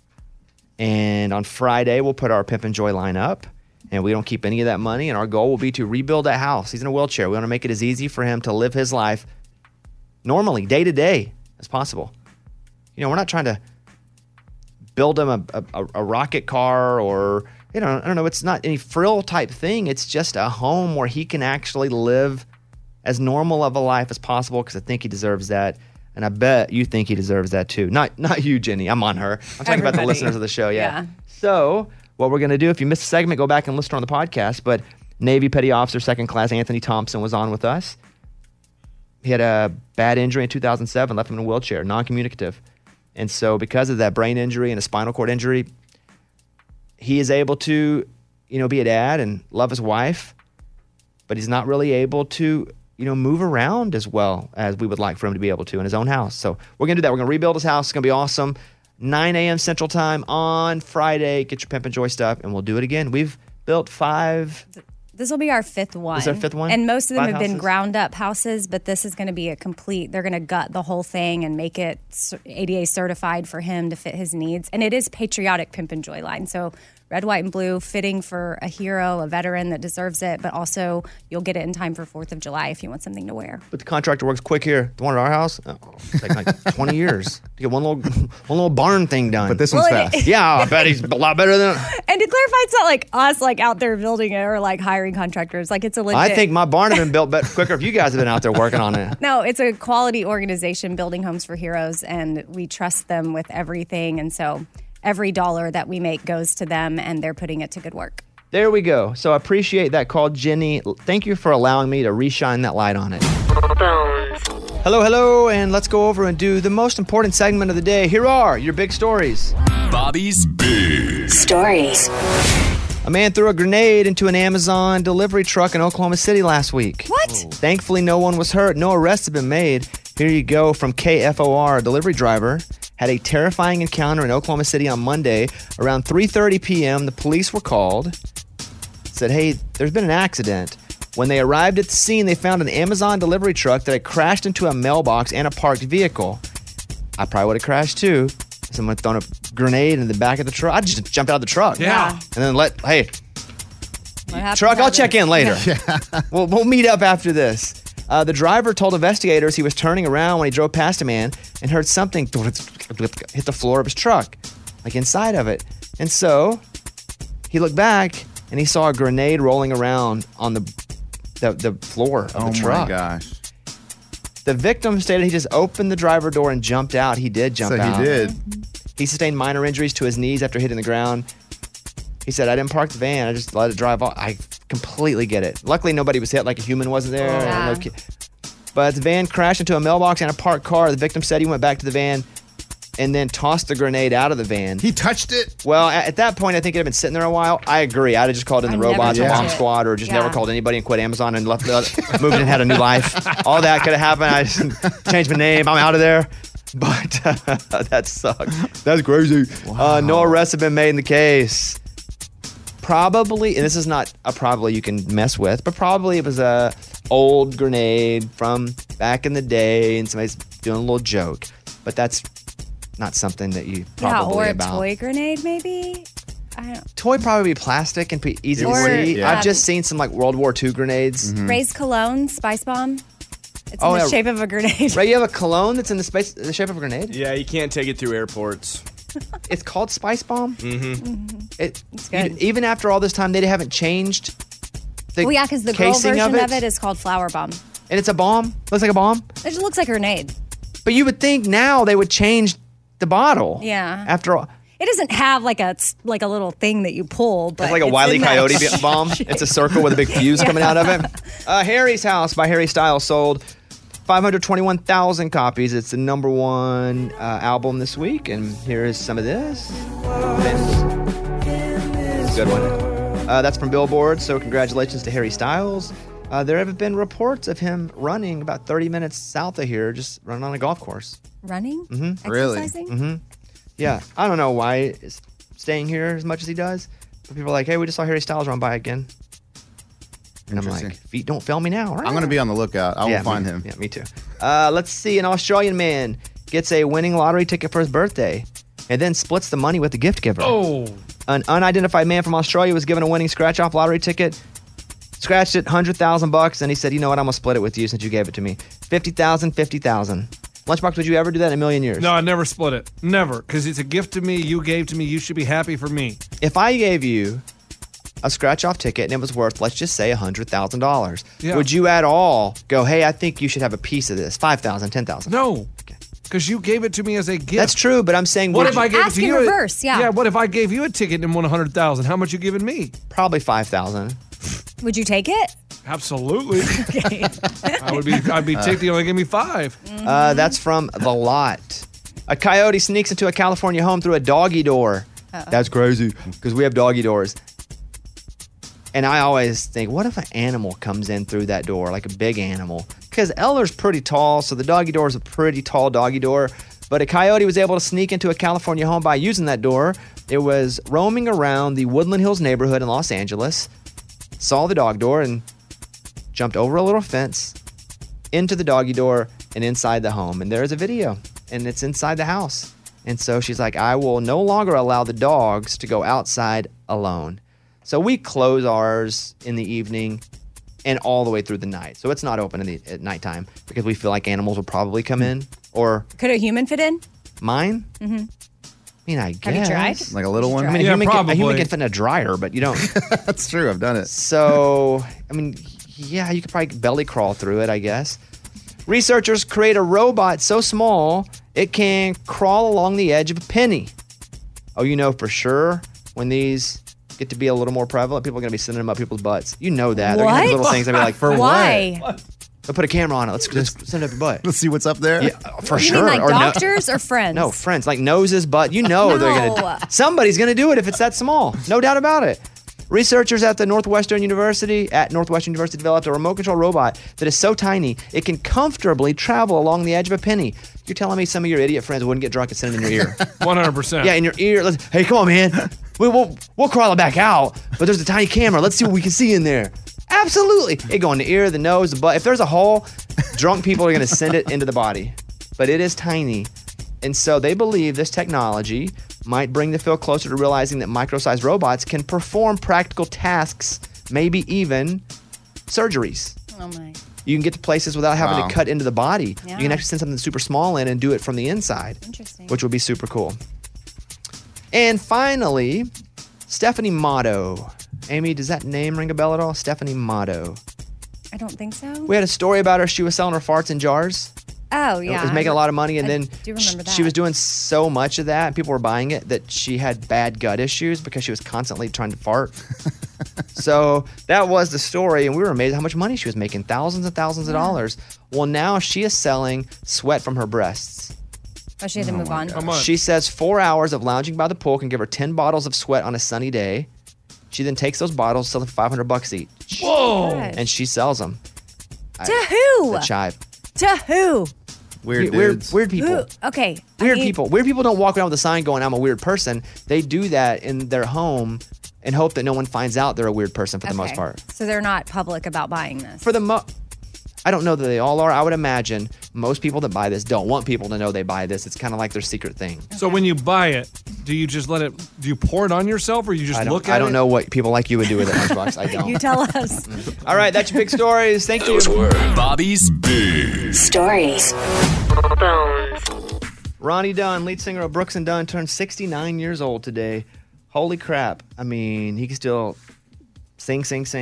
And on Friday, we'll put our Pimp and Joy line up, and we don't keep any of that money, and our goal will be to rebuild that house. He's in a wheelchair. We want to make it as easy for him to live his life normally, day to day, as possible. You know, we're not trying to build him a rocket car or I don't know, it's not any frill type thing. It's just a home where he can actually live as normal of a life as possible, because I think he deserves that. And I bet you think he deserves that too. Not you, Jenny. I'm on her. I'm talking about the listeners of the show. Yeah. So what we're going to do, if you missed a segment, go back and listen on the podcast. But Navy Petty Officer 2nd Class Anthony Thompson was on with us. He had a bad injury in 2007, left him in a wheelchair, non-communicative. And so because of that brain injury and a spinal cord injury, he is able to, be a dad and love his wife, but he's not really able to, move around as well as we would like for him to be able to in his own house. So we're going to do that. We're going to rebuild his house. It's going to be awesome. 9 a.m. Central Time on Friday. Get your Pimp and Joy stuff, and we'll do it again. We've built 5. This will be our 5th one. Is our 5th one? And most of them 5 have been houses? ground up houses, but this is going to be a complete, they're going to gut the whole thing and make it ADA certified for him to fit his needs. And it is patriotic Pimp and Joy line. So red, white, and blue, fitting for a hero, a veteran that deserves it, but also you'll get it in time for 4th of July if you want something to wear. But the contractor works quick here. The one at our house, it's like 20 years to get one little barn thing done. But this one's fast. Yeah, I bet he's a lot better than... And to clarify, it's not like us out there building it or hiring contractors. It's a legit... I think my barn would have been built better quicker if you guys had been out there working on it. No, it's a quality organization building homes for heroes, and we trust them with everything. And so every dollar that we make goes to them, and they're putting it to good work. There we go. So I appreciate that call, Jenny. Thank you for allowing me to reshine that light on it. Hello, and let's go over and do the most important segment of the day. Here are your big stories. Bobby's Big Stories. A man threw a grenade into an Amazon delivery truck in Oklahoma City last week. What? Thankfully, no one was hurt. No arrests have been made. Here you go from KFOR. A delivery driver had a terrifying encounter in Oklahoma City on Monday. Around 3:30 p.m., the police were called. Said, hey, there's been an accident. When they arrived at the scene, they found an Amazon delivery truck that had crashed into a mailbox and a parked vehicle. I probably would have crashed too. Someone had thrown a grenade in the back of the truck. I'd just jump out of the truck. Yeah. And then truck, I'll check in later. We'll meet up after this. The driver told investigators he was turning around when he drove past a man and heard something hit the floor of his truck, inside of it. And so he looked back and he saw a grenade rolling around on the floor of the truck. Oh my gosh. The victim stated he just opened the driver door and jumped out. He did jump out. So he did. He sustained minor injuries to his knees after hitting the ground. He said, I didn't park the van. I just let it drive off. I completely get it. Luckily, nobody was hit, a human wasn't there. Yeah. But the van crashed into a mailbox and a parked car. The victim said he went back to the van and then tossed the grenade out of the van. He touched it? Well, at that point, I think it had been sitting there a while. I agree. I'd have just called in the robots or bomb squad, or just never called anybody and quit Amazon and left moved and had a new life. All that could have happened. I just changed my name. I'm out of there. But that sucks. That's crazy. Wow. No arrests have been made in the case. Probably, and this is not a probably you can mess with, but probably it was a old grenade from back in the day and somebody's doing a little joke. But that's not something that you probably or a about. toy grenade, maybe? I don't. Toy probably be plastic and be easy to see. Yeah. I've just seen some World War II grenades. Raised cologne, spice bomb. It's in the shape of a grenade. Right, you have a cologne that's in the shape of a grenade? Yeah, you can't take it through airports. It's called Spice Bomb? Mm-hmm. It's good. Even after all this time, they haven't changed the Well, yeah, because the girl casing version of of it is called flower bomb. And it's a bomb? Looks like a bomb? It just looks like a grenade. But you would think now they would change the bottle. Yeah. After all. It doesn't have like a little thing that you pull, but It's like a Wile E. Coyote bomb. It's a circle with a big fuse coming out of it. Harry's House by Harry Styles sold 521,000 copies. It's the number one album this week. And here is some of this. Good one. That's from Billboard. So congratulations to Harry Styles. There have been reports of him running about 30 minutes south of here, just running on a golf course. Running? Mm-hmm. Exercising? Mm-hmm. Yeah. I don't know why he's staying here as much as he does. But people are like, hey, we just saw Harry Styles run by again. And I'm like, feet don't fail me now. I'm going to be on the lookout. I will find him. Yeah, me too. Let's see. An Australian man gets a winning lottery ticket for his birthday and then splits the money with the gift giver. Oh. An unidentified man from Australia was given a winning scratch-off lottery ticket, scratched it, $100,000, and he said, you know what, I'm going to split it with you since you gave it to me. $50,000, $50,000. Lunchbox, would you ever do that in a million years? No, I never split it. Never. Because it's a gift to me. You gave to me. You should be happy for me. If I gave you a scratch-off ticket and it was worth, let's just say, $100,000. Yeah. Would you at all go, hey, I think you should have a piece of this, $5,000, $10,000? No, because you gave it to me as a gift. That's true, but I'm saying, what if I gave it Ask to in you? reverse, yeah. Yeah, what if I gave you a ticket and won $100,000? How much you giving me? Probably $5,000. Would you take it? Absolutely. I'd be ticked you only give me $5. That's from The Lot. A coyote sneaks into a California home through a doggy door. Uh-oh. That's crazy because we have doggy doors. And I always think, what if an animal comes in through that door, like a big animal? Because Eller's pretty tall, so the doggy door is a pretty tall doggy door. But a coyote was able to sneak into a California home by using that door. It was roaming around the Woodland Hills neighborhood in Los Angeles, saw the dog door, and jumped over a little fence, into the doggy door, and inside the home. And there's a video, and it's inside the house. And so she's like, I will no longer allow the dogs to go outside alone. So we close ours in the evening and all the way through the night. So it's not open at nighttime because we feel like animals will probably come in. Or Could a human fit in? Mine? Mm-hmm. I mean, I guess. Have you tried? Like a little one? I mean, Yeah, a human probably. can fit in a dryer, but you don't. That's true. I've done it. So, I mean, yeah, you could probably belly crawl through it, I guess. Researchers create a robot so small it can crawl along the edge of a penny. Oh, you know for sure when these get to be a little more prevalent, people are going to be sending them up people's butts. You know that. They're going to have What? little things. They'll be like, For Why? they'll put a camera on it. Let's send it up your butt. Let's see what's up there. Yeah, for You sure. mean like Or doctors or friends? No, friends. Like noses, butt. You know they're No. going to. Somebody's going to do it if it's that small. No doubt about it. Researchers at Northwestern University developed a remote control robot that is so tiny it can comfortably travel along the edge of a penny. You're telling me some of your idiot friends wouldn't get drunk and send it in your ear? 100%. Yeah, in your ear. Hey, come on, man. We'll crawl it back out, but there's a tiny camera. Let's see what we can see in there. Absolutely. It go in the ear, the nose, the butt. If there's a hole, drunk people are going to send it into the body. But it is tiny. And so they believe this technology might bring the field closer to realizing that micro-sized robots can perform practical tasks, maybe even surgeries. Oh, my. You can get to places without having Wow. to cut into the body. Yeah. You can actually send something super small in and do it from the inside. Interesting. Which would be super cool. And finally, Stephanie Motto. Amy, does that name ring a bell at all? Stephanie Motto. I don't think so. We had a story about her. She was selling her farts in jars. Oh, It yeah. was making a lot of money, and I then do remember that. she was doing so much of that, and people were buying it, that she had bad gut issues because she was constantly trying to fart. So that was the story, and we were amazed how much money she was making, thousands and thousands of dollars. Well, now she is selling sweat from her breasts. Oh, she had to move on. How much? She says 4 hours of lounging by the pool can give her 10 bottles of sweat on a sunny day. She then takes those bottles, sells them for $500 each. Whoa. And she sells them. To who? The chive. To who? Weird dudes. Weird people. Who? Okay. Weird people. Weird people don't walk around with a sign going, I'm a weird person. They do that in their home and hope that no one finds out they're a weird person for the most part. So they're not public about buying this. I don't know that they all are. I would imagine most people that buy this don't want people to know they buy this. It's kind of like their secret thing. So when you buy it, do you just let it? Do you pour it on yourself, or you just look at it? I don't know what people like you would do with it, Lunchbox. I don't. You tell us. All right, that's your big stories. Thank you. Those were Bobby's Big Stories. Ronnie Dunn, lead singer of Brooks and Dunn, turned 69 years old today. Holy crap. I mean, he can still sing.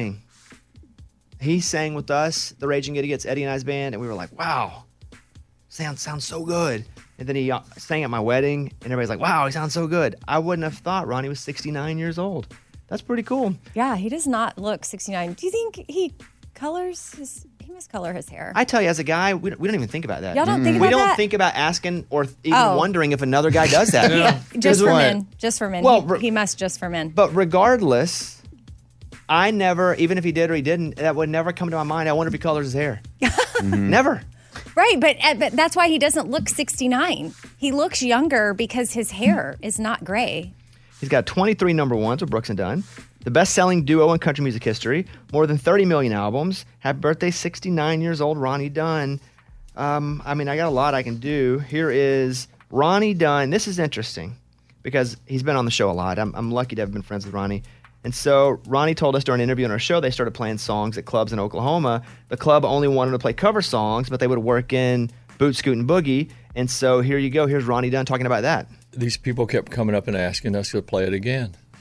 He sang with us, the Raging Idiots, Eddie and I's band, and we were like, wow, sounds so good. And then he sang at my wedding, and everybody's like, wow, he sounds so good. I wouldn't have thought Ronnie was 69 years old. That's pretty cool. Yeah, he does not look 69. Do you think he must color his hair? I tell you, as a guy, we don't even think about that. Y'all don't think We about don't that? think about asking or even Oh. wondering if another guy does that. Yeah, just for men. Just for men. Well, He must just for men. But regardless, I never, even if he did or he didn't, that would never come to my mind. I wonder if he colors his hair. Never. Right, but that's why he doesn't look 69. He looks younger because his hair is not gray. He's got 23 number ones with Brooks and Dunn, the best-selling duo in country music history, more than 30 million albums. Happy birthday, 69 years old, Ronnie Dunn. I mean, I got a lot I can do. Here is Ronnie Dunn. This is interesting because he's been on the show a lot. I'm lucky to have been friends with Ronnie. And so Ronnie told us during an interview on our show they started playing songs at clubs in Oklahoma. The club only wanted to play cover songs, but they would work in Boot, Scoot, and Boogie. And so here you go. Here's Ronnie Dunn talking about that. These people kept coming up and asking us to play it again.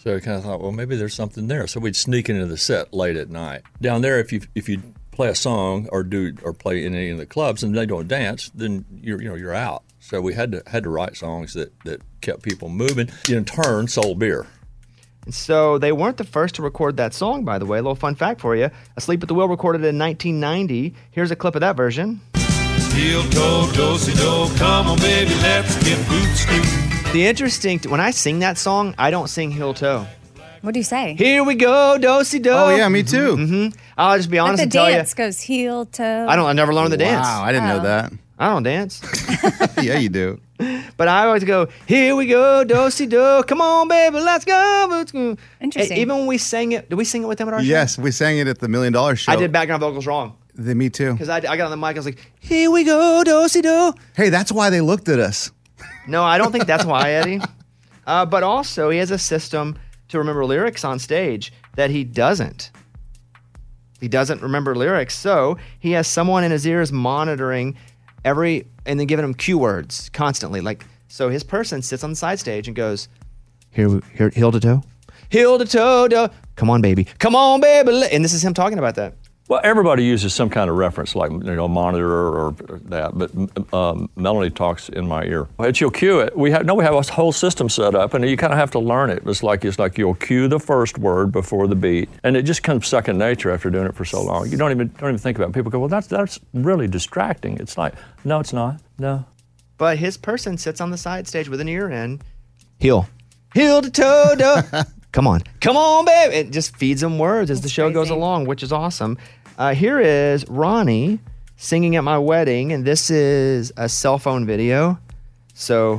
So I kind of thought, well, maybe there's something there. So we'd sneak into the set late at night. Down there, if you play a song or play in any of the clubs and they don't dance, then you're out. So we had to write songs that kept people moving. In turn, sold beer. And so they weren't the first to record that song, by the way. A little fun fact for you. Asleep at the Wheel recorded it in 1990. Here's a clip of that version. Heel toe, do-si-do, come on baby, let's get boots to. The interesting, when I sing that song, I don't sing heel toe. What do you say? Here we go, do-si-do. Oh, yeah, me too. Mm-hmm. I'll just be honest and tell you. The dance goes heel toe. I never learned the dance. Wow, I didn't know that. I don't dance. Yeah, you do. But I always go, here we go, do-si-do. Come on, baby, let's go. Interesting. Even when we sang it, did we sing it with them at our show? Yes, we sang it at the $1 Million Show. I did background vocals wrong. Me too. Because I got on the mic, I was like, here we go, do-si-do. Hey, that's why they looked at us. No, I don't think that's why, Eddie. But also, he has a system to remember lyrics on stage that he doesn't. He doesn't remember lyrics, so he has someone in his ears monitoring and then giving him cue words constantly. So his person sits on the side stage and goes, here, heel to toe, heel to toe, do. Come on, baby, and this is him talking about that. Well, everybody uses some kind of reference, like a monitor or that. But Melanie talks in my ear. And she'll cue it. We have a whole system set up, and you kind of have to learn it. It's like you'll cue the first word before the beat, and it just comes second nature after doing it for so long. You don't even think about it. People go, well, that's really distracting. It's like, no, it's not. No. But his person sits on the side stage with an ear in, heel to toe, do. Come on, baby. It just feeds them words as the show goes along, which is awesome. Here is Ronnie singing at my wedding, and this is a cell phone video. So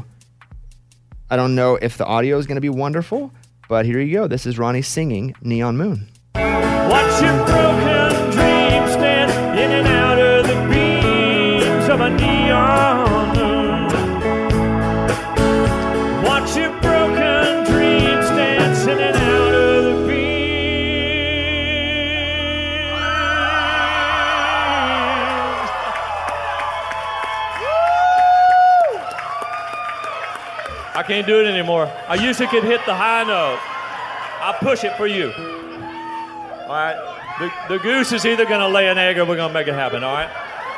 I don't know if the audio is going to be wonderful, but here you go. This is Ronnie singing Neon Moon. Watch your broken dreams stand in and out of the beams of a neon moon. Watch your broken dreams dance in and out of the beams. I can't do it anymore. I used to could hit the high note. I'll push it for you. All right? The goose is either going to lay an egg or we're going to make it happen, all right?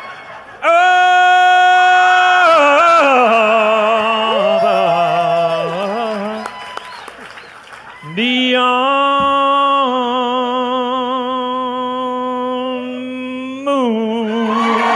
Neon moon.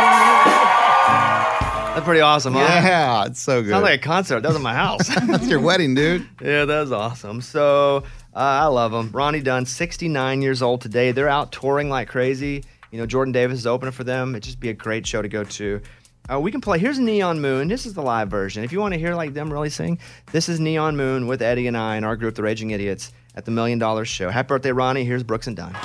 That's pretty awesome, huh? Yeah, it's so good. Sounds like a concert. That was at my house. That's your wedding, dude. Yeah, that was awesome. So I love him. Ronnie Dunn, 69 years old today. They're out touring like crazy. Jordan Davis is opening for them. It'd just be a great show to go to. We can play. Here's Neon Moon. This is the live version. If you want to hear like them really sing, this is Neon Moon with Eddie and I and our group, The Raging Idiots, at the $1 Million Show. Happy birthday, Ronnie. Here's Brooks and Dunn.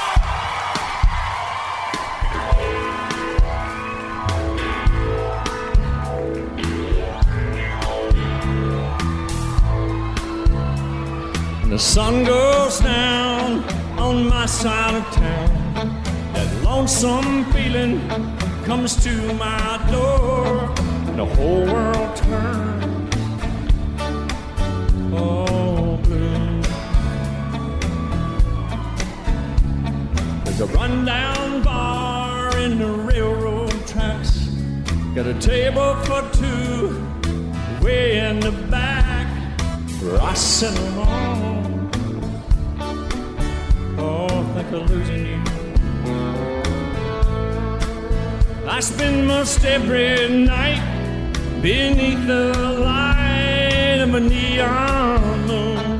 The sun goes down on my side of town. That lonesome feeling comes to my door. The whole world turns all blue. There's a rundown bar in the railroad tracks. Got a table for two way in the back where I sit alone. Oh, think of losing you. I spend most every night beneath the light of a neon moon.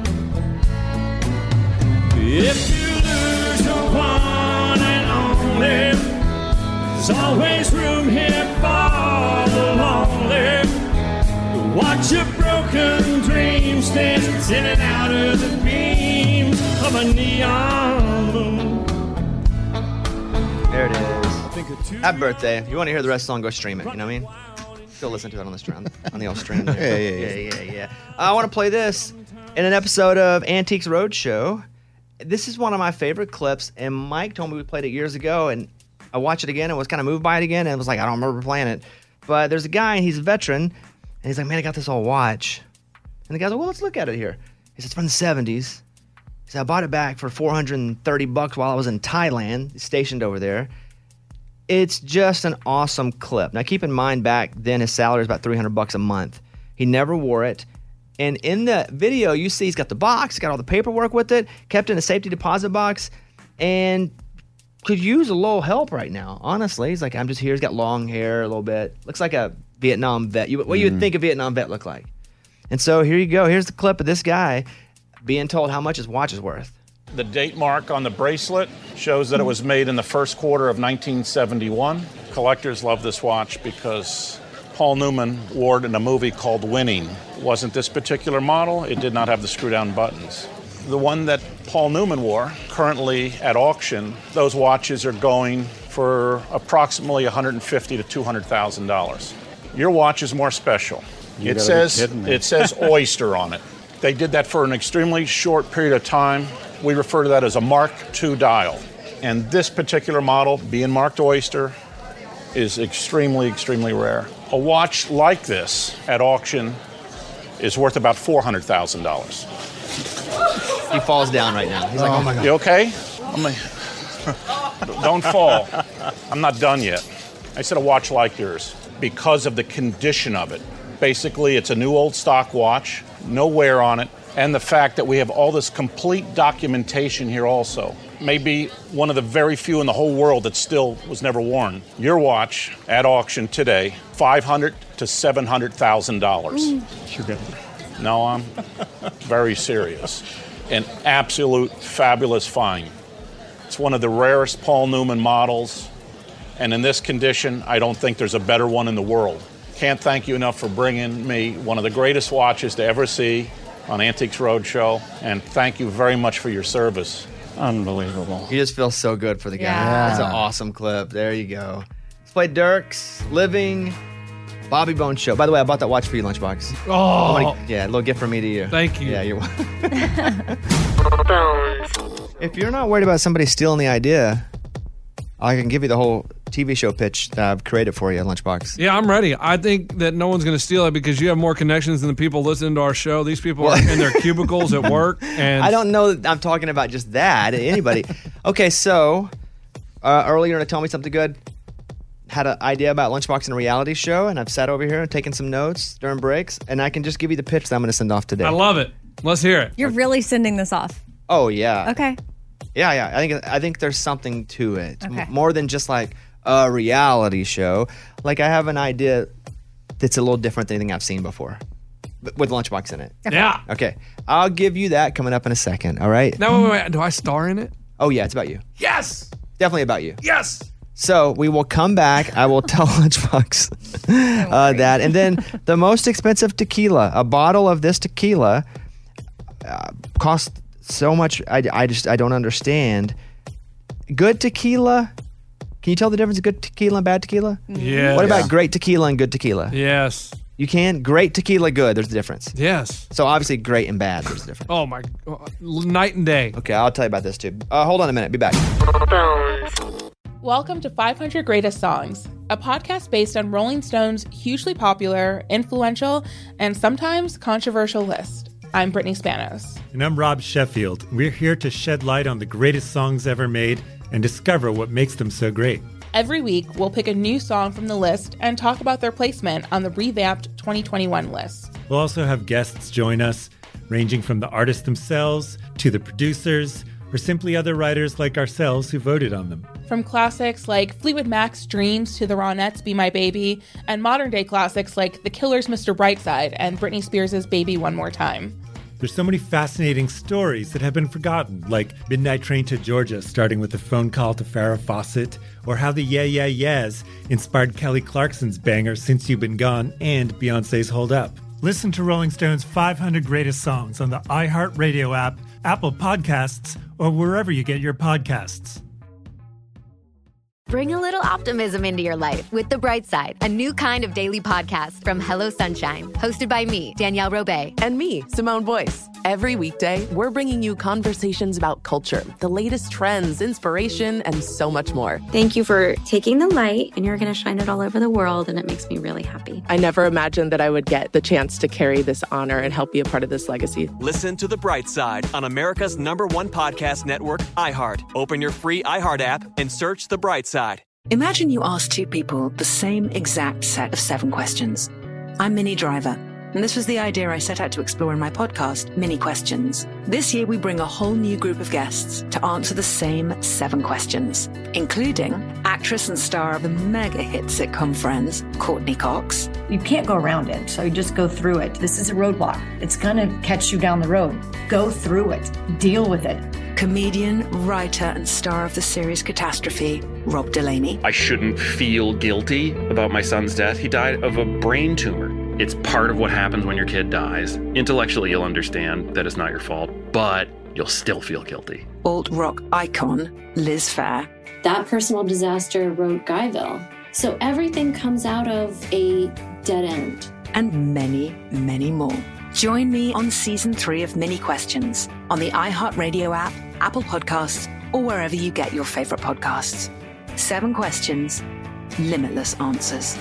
If you lose the one and only, there's always room here for the lonely. Watch your broken dreams dance in and out of the beams of a neon moon. There it is. Happy birthday. If you want to hear the rest of the song, go stream it. You know what I mean? Go listen to it on the stream. On the old stream. Yeah. I want to play this in an episode of Antiques Roadshow. This is one of my favorite clips, and Mike told me we played it years ago, and I watched it again and was kind of moved by it again, and was like, I don't remember playing it. But there's a guy, and he's a veteran, and he's like, man, I got this old watch. And the guy's like, well, let's look at it here. He says, it's from the 70s. So I bought it back for $430 while I was in Thailand, stationed over there. It's just an awesome clip. Now, keep in mind, back then his salary was about $300 a month. He never wore it. And in the video, you see he's got the box, got all the paperwork with it, kept in a safety deposit box, and could use a little help right now. Honestly, he's like, I'm just here. He's got long hair a little bit. Looks like a Vietnam vet. What you would think a Vietnam vet look like. And so here you go. Here's the clip of this guy being told how much his watch is worth. The date mark on the bracelet shows that it was made in the first quarter of 1971. Collectors love this watch because Paul Newman wore it in a movie called Winning. It wasn't this particular model. It did not have the screw-down buttons. The one that Paul Newman wore, currently at auction, those watches are going for approximately $150,000 to $200,000. Your watch is more special. It says Oyster on it. They did that for an extremely short period of time. We refer to that as a Mark II dial. And this particular model, being marked Oyster, is extremely, extremely rare. A watch like this at auction is worth about $400,000. He falls down right now. He's like, oh my God. You okay? Don't fall. I'm not done yet. I said a watch like yours because of the condition of it. Basically, it's a new old stock watch, no wear on it, and the fact that we have all this complete documentation here also. Maybe one of the very few in the whole world that still was never worn. Your watch at auction today, $500,000 to $700,000. Sure. No, I'm very serious. An absolute fabulous find. It's one of the rarest Paul Newman models, and in this condition, I don't think there's a better one in the world. Can't thank you enough for bringing me one of the greatest watches to ever see on Antiques Roadshow, and thank you very much for your service. Unbelievable. He just feels so good for the guy. Yeah. That's an awesome clip. There you go. Let's play Dirks Living Bobby Bones Show. By the way, I bought that watch for you, Lunchbox. Oh. Yeah, a little gift from me to you. Thank you. Yeah, you're welcome. If you're not worried about somebody stealing the idea, I can give you the whole TV show pitch that I've created for you, Lunchbox. Yeah, I'm ready. I think that no one's going to steal it because you have more connections than the people listening to our show. These people are in their cubicles at work. And I don't know that I'm talking about just that. Anybody. Okay, so earlier you're going to tell me something good. Had an idea about Lunchbox and a reality show, and I've sat over here and taken some notes during breaks, and I can just give you the pitch that I'm going to send off today. I love it. Let's hear it. You're really sending this off. Oh, yeah. Okay. Yeah. I think there's something to it. Okay. More than just like a reality show. Like I have an idea that's a little different than anything I've seen before, with Lunchbox in it. Okay. Yeah. Okay. I'll give you that coming up in a second. All right. No, wait. Do I star in it? Oh yeah, it's about you. Yes. Definitely about you. Yes. So we will come back. I will tell Lunchbox that, and then the most expensive tequila. A bottle of this tequila costs so much. I don't understand. Good tequila. Can you tell the difference of good tequila and bad tequila? Yeah. What about great tequila and good tequila? Yes. You can? Great tequila, good. There's a difference. Yes. So obviously great and bad, there's a difference. Oh, my. Night and day. Okay, I'll tell you about this too. Hold on a minute. Be back. Welcome to 500 Greatest Songs, a podcast based on Rolling Stone's hugely popular, influential, and sometimes controversial list. I'm Brittany Spanos. And I'm Rob Sheffield. We're here to shed light on the greatest songs ever made and discover what makes them so great. Every week, we'll pick a new song from the list and talk about their placement on the revamped 2021 list. We'll also have guests join us, ranging from the artists themselves to the producers, or simply other writers like ourselves who voted on them. From classics like Fleetwood Mac's Dreams to the Ronettes' Be My Baby, and modern-day classics like The Killers' Mr. Brightside and Britney Spears' Baby One More Time. There's so many fascinating stories that have been forgotten, like Midnight Train to Georgia, starting with a phone call to Farrah Fawcett, or how the Yeah Yeah Yeahs inspired Kelly Clarkson's banger Since You've Been Gone and Beyoncé's Hold Up. Listen to Rolling Stone's 500 Greatest Songs on the iHeartRadio app, Apple Podcasts, or wherever you get your podcasts. Bring a little optimism into your life with The Bright Side, a new kind of daily podcast from Hello Sunshine, hosted by me, Danielle Robay. And me, Simone Boyce. Every weekday, we're bringing you conversations about culture, the latest trends, inspiration, and so much more. Thank you for taking the light, and you're going to shine it all over the world, and it makes me really happy. I never imagined that I would get the chance to carry this honor and help be a part of this legacy. Listen to The Bright Side on America's #1 podcast network, iHeart. Open your free iHeart app and search The Bright Side. Imagine you ask two people the same exact set of 7 questions. I'm Minnie Driver, and this was the idea I set out to explore in my podcast, Mini Questions. This year, we bring a whole new group of guests to answer the same 7 questions, including actress and star of the mega-hit sitcom Friends, Courtney Cox. You can't go around it, so you just go through it. This is a roadblock. It's going to catch you down the road. Go through it. Deal with it. Comedian, writer, and star of the series Catastrophe, Rob Delaney. I shouldn't feel guilty about my son's death. He died of a brain tumor. It's part of what happens when your kid dies. Intellectually, you'll understand that it's not your fault, but you'll still feel guilty. Alt-rock icon, Liz Phair. That personal disaster wrote Guyville. So everything comes out of a dead end. And many, many more. Join me on Season 3 of Mini Questions on the iHeartRadio app, Apple Podcasts, or wherever you get your favorite podcasts. 7 questions, limitless answers.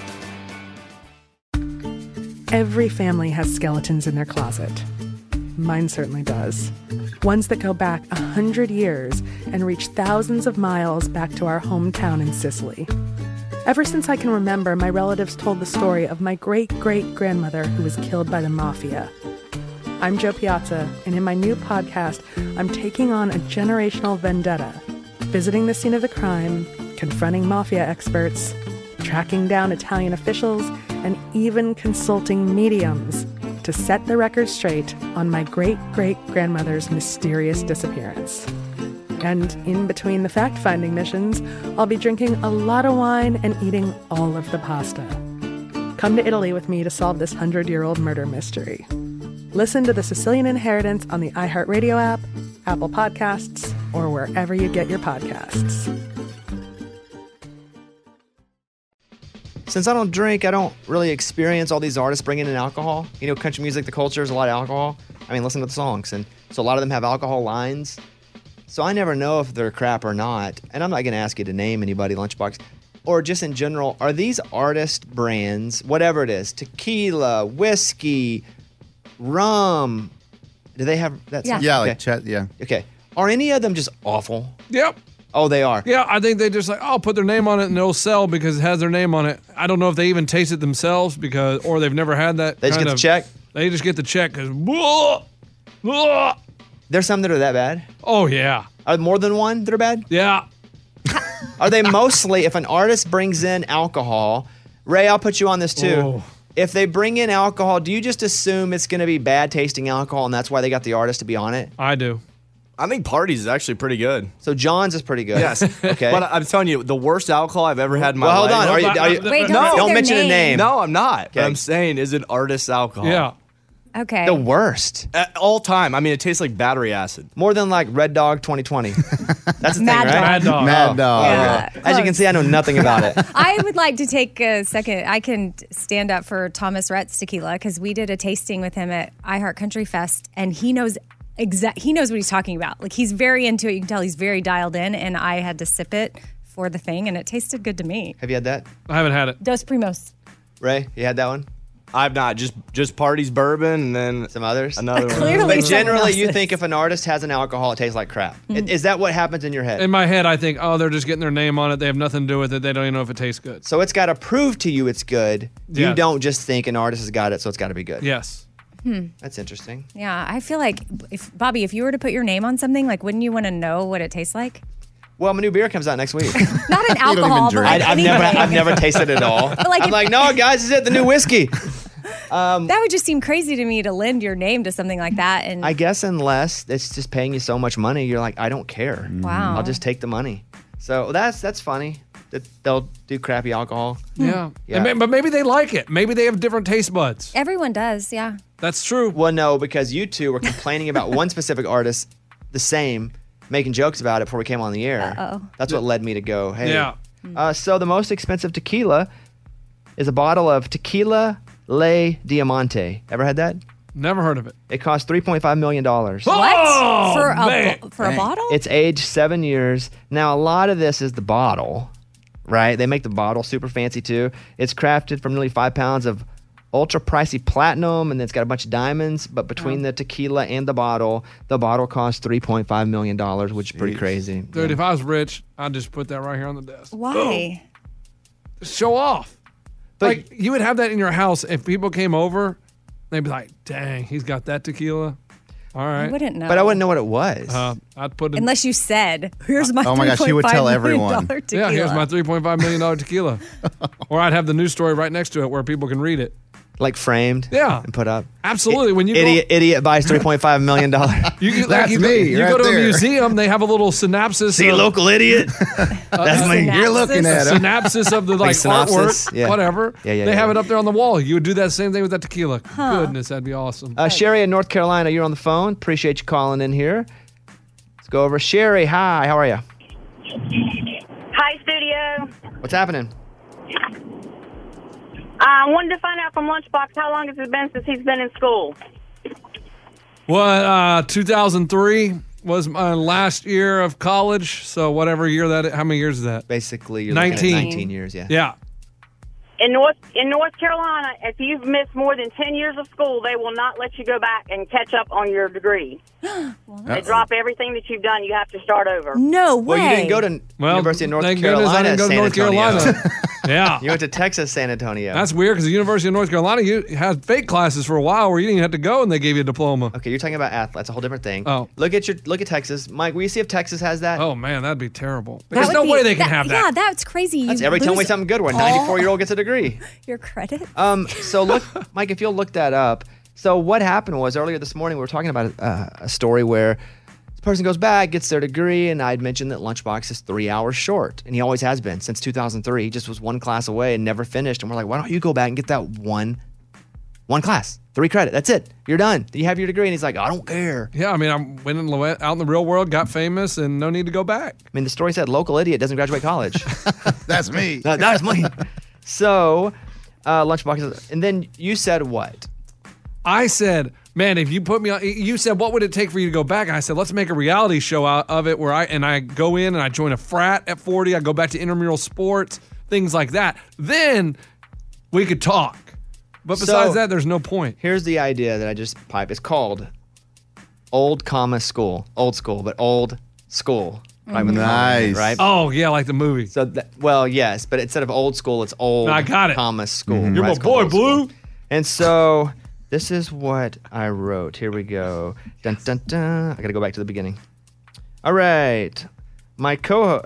Every family has skeletons in their closet. Mine certainly does. Ones that go back 100 years and reach thousands of miles back to our hometown in Sicily. Ever since I can remember, my relatives told the story of my great-great-grandmother who was killed by the mafia. I'm Jo Piazza, and in my new podcast, I'm taking on a generational vendetta, visiting the scene of the crime, confronting mafia experts, tracking down Italian officials, and even consulting mediums to set the record straight on my great-great-grandmother's mysterious disappearance. And in between the fact-finding missions, I'll be drinking a lot of wine and eating all of the pasta. Come to Italy with me to solve this 100-year-old murder mystery. Listen to The Sicilian Inheritance on the iHeartRadio app, Apple Podcasts, or wherever you get your podcasts. Since I don't drink, I don't really experience all these artists bringing in alcohol. You know, country music, the culture is a lot of alcohol. I mean, listen to the songs. And so a lot of them have alcohol lines. So I never know if they're crap or not. And I'm not going to ask you to name anybody, Lunchbox. Or just in general, are these artist brands, whatever it is, tequila, whiskey, rum, do they have that? Yeah, okay. like Chet, yeah. Okay. Are any of them just awful? Yep. Oh, they are? Yeah, I think they just I'll put their name on it and it'll sell because it has their name on it. I don't know if they even taste it themselves or they've never had that. They just get the check? They just get the check because There's some that are that bad? Oh, yeah. Are there more than one that are bad? Yeah. Are they mostly, if an artist brings in alcohol, Ray, I'll put you on this too. Oh. If they bring in alcohol, do you just assume it's going to be bad tasting alcohol and that's why they got the artist to be on it? I do. I think Party's is actually pretty good. So John's is pretty good. Yes. Okay. But I'm telling you, the worst alcohol I've ever had in my Well, life. hold on. Are you, Wait, don't mention a name. No, I'm not. Okay. What I'm saying is an artist's alcohol. Yeah. Okay. The worst. At all time. I mean, it tastes like battery acid. More than like Red Dog 2020. That's the Mad thing, right? Dog. Mad Dog. Mad Dog. Yeah, As you can see, I know nothing about it. I would like to take a second. I can stand up for Thomas Rhett's tequila because we did a tasting with him at iHeart Country Fest, and he knows he knows what he's talking about. Like, he's very into it. You can tell he's very dialed in, and I had to sip it for the thing, and it tasted good to me. Have you had that? I haven't had it. Dos Primos. Ray, you had that one? I've not. Just Party's bourbon and then some others. Another one. Clearly, But generally, you else's. think if an artist has an alcohol, it tastes like crap. Is that what happens in your head? In my head, I think, they're just getting their name on it. They have nothing to do with it. They don't even know if it tastes good. So it's got to prove to you it's good. You Yes. don't just think an artist has got it, so it's got to be good. Yes. That's interesting. Yeah, I feel like Bobby, if you were to put your name on something, like, wouldn't you want to know what it tastes like? Well, my new beer comes out next week. Not an alcohol, but like I've never tasted it all. like I'm like, no, guys, this is it, the new whiskey. That would just seem crazy to me to lend your name to something like that. And I guess unless it's just paying you so much money, you're like, I don't care. Wow. I'll just take the money. So that's funny that they'll do crappy alcohol. Yeah. Yeah. But maybe they like it. Maybe they have different taste buds. everyone does, yeah. That's true. Well, no, because you two were complaining about one specific artist the same, making jokes about it before we came on the air. Uh-oh. That's what led me to go, hey. Yeah. So the most expensive tequila is a bottle of Tequila Le Diamante. Ever had that? Never heard of it. It cost $3.5 million. What? For a bottle? It's aged 7 years. Now, a lot of this is the bottle, right? They make the bottle super fancy too. It's crafted from nearly 5 pounds of ultra pricey platinum, and then it's got a bunch of diamonds. But between the tequila and the bottle cost $3.5 million, which is pretty crazy. Dude, if I was rich, I'd just put that right here on the desk. Why? Just show off. But like, you would have that in your house if people came over. They'd be like, dang, he's got that tequila. All right. I wouldn't know. But I wouldn't know what it was. I'd put it. Unless you said, here's my Oh my gosh, he would tell $3.5 everyone. million tequila. Yeah, here's my $3.5 million tequila. Or I'd have the news story right next to it where people can read it. Like framed? Yeah. And put up? Absolutely. When you idiot buys $3.5 million. You That's you me You right go to a there. museum, they have a little synopsis. See, of, local idiot? That's me. You're looking at him. synopsis of the like synopsis? artwork, Yeah. whatever. Yeah, they have it up there on the wall. You would do that same thing with that tequila. Huh. Goodness, that'd be awesome. Sherry in North Carolina, you're on the phone. Appreciate you calling in here. Let's go over. Sherry, hi. How are you? Hi, studio. What's happening? I wanted to find out from Lunchbox how long has it been since he's been in school? What, 2003 was my last year of college. So whatever year that is, how many years is that? Basically, you're looking at 19 years, yeah. Yeah. In North Carolina, if you've missed more than 10 years of school, they will not let you go back and catch up on your degree. They drop everything that you've done. You have to start over. No way. Well, you didn't go to University of North thank Carolina. goodness I didn't go to San North Antonio. Carolina. Yeah. You went to Texas, San Antonio. That's weird because the University of North Carolina had fake classes for a while where you didn't even have to go and they gave you a diploma. Okay, you're talking about athletes. That's a whole different thing. Oh. Look at Texas. Mike, will you see if Texas has that? Oh, man, that'd be terrible. That There's would no be- way they can have that. Yeah, that's crazy. That's You every time we lose something good where a all 94-year-old gets a degree. Your credit? So look, Mike, if you'll look that up. So what happened was earlier this morning we were talking about a story where this person goes back, gets their degree, and I'd mentioned that Lunchbox is 3 hours short, and he always has been since 2003. He just was one class away and never finished. And we're like, why don't you go back and get that one class, 3 credit? That's it. You're done. You have your degree. And he's like, I don't care. Yeah, I mean, I went out in the real world, got famous, and no need to go back. I mean, the story said local idiot doesn't graduate college. That's me. That's me. So, Lunchbox, and then you said what? I said, man, if you put me on, you said, what would it take for you to go back? And I said, let's make a reality show out of it where I go in and I join a frat at 40. I go back to intramural sports, things like that. Then we could talk. But besides that, there's no point. Here's the idea that I just piped. It's called Old School. Old school, but old school. Right, with the comma in it, right? Oh, yeah, like the movie. So, well, yes, but instead of old school, it's old I got it. comma school. You're right? my It's called boy, Old School. Blue. And so this is what I wrote. Here we go. Dun, dun, dun. I got to go back to the beginning. All right. My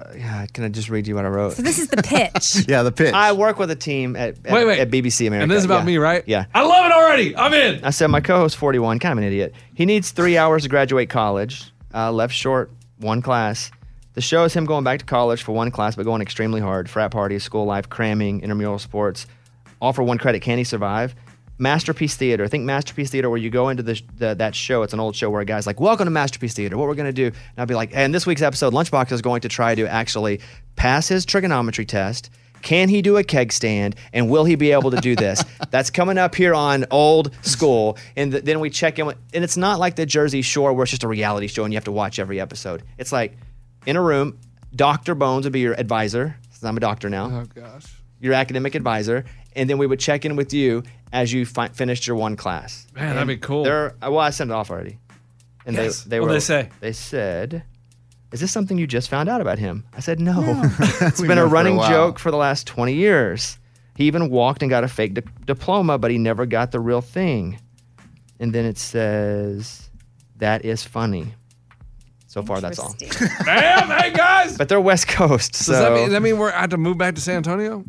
can I just read you what I wrote? So this is the pitch. Yeah, the pitch. I work with a team at BBC America. And this is about Yeah. me, right? Yeah. I love it already. I'm in. I said my co-host 41, kind of an idiot. He needs 3 hours to graduate college. Left short one class. The show is him going back to college for one class, but going extremely hard. Frat parties, school life, cramming, intramural sports. All for 1 credit. Can he survive? Masterpiece Theater. Think Masterpiece Theater where you go into that show. It's an old show where a guy's like, welcome to Masterpiece Theater. What we're going to do. And I'll be like, and this week's episode, Lunchbox is going to try to actually pass his trigonometry test. Can he do a keg stand? And will he be able to do this? That's coming up here on Old School. And then we check in with, and it's not like the Jersey Shore where it's just a reality show and you have to watch every episode. It's like in a room, Dr. Bones would be your advisor. Since I'm a doctor now. Oh, gosh. Your academic advisor. And then we would check in with you as you finished your one class. Man, that'd be cool. I sent it off already. And Yes. they What'd they say? They said, is this something you just found out about him? I said, no. It's We've been a known for a running while. joke for the last 20 years. He even walked and got a fake diploma, but he never got the real thing. And then it says, that is funny. So far, that's all. Damn, hey, guys. But they're West Coast, so. Does that mean I have to move back to San Antonio?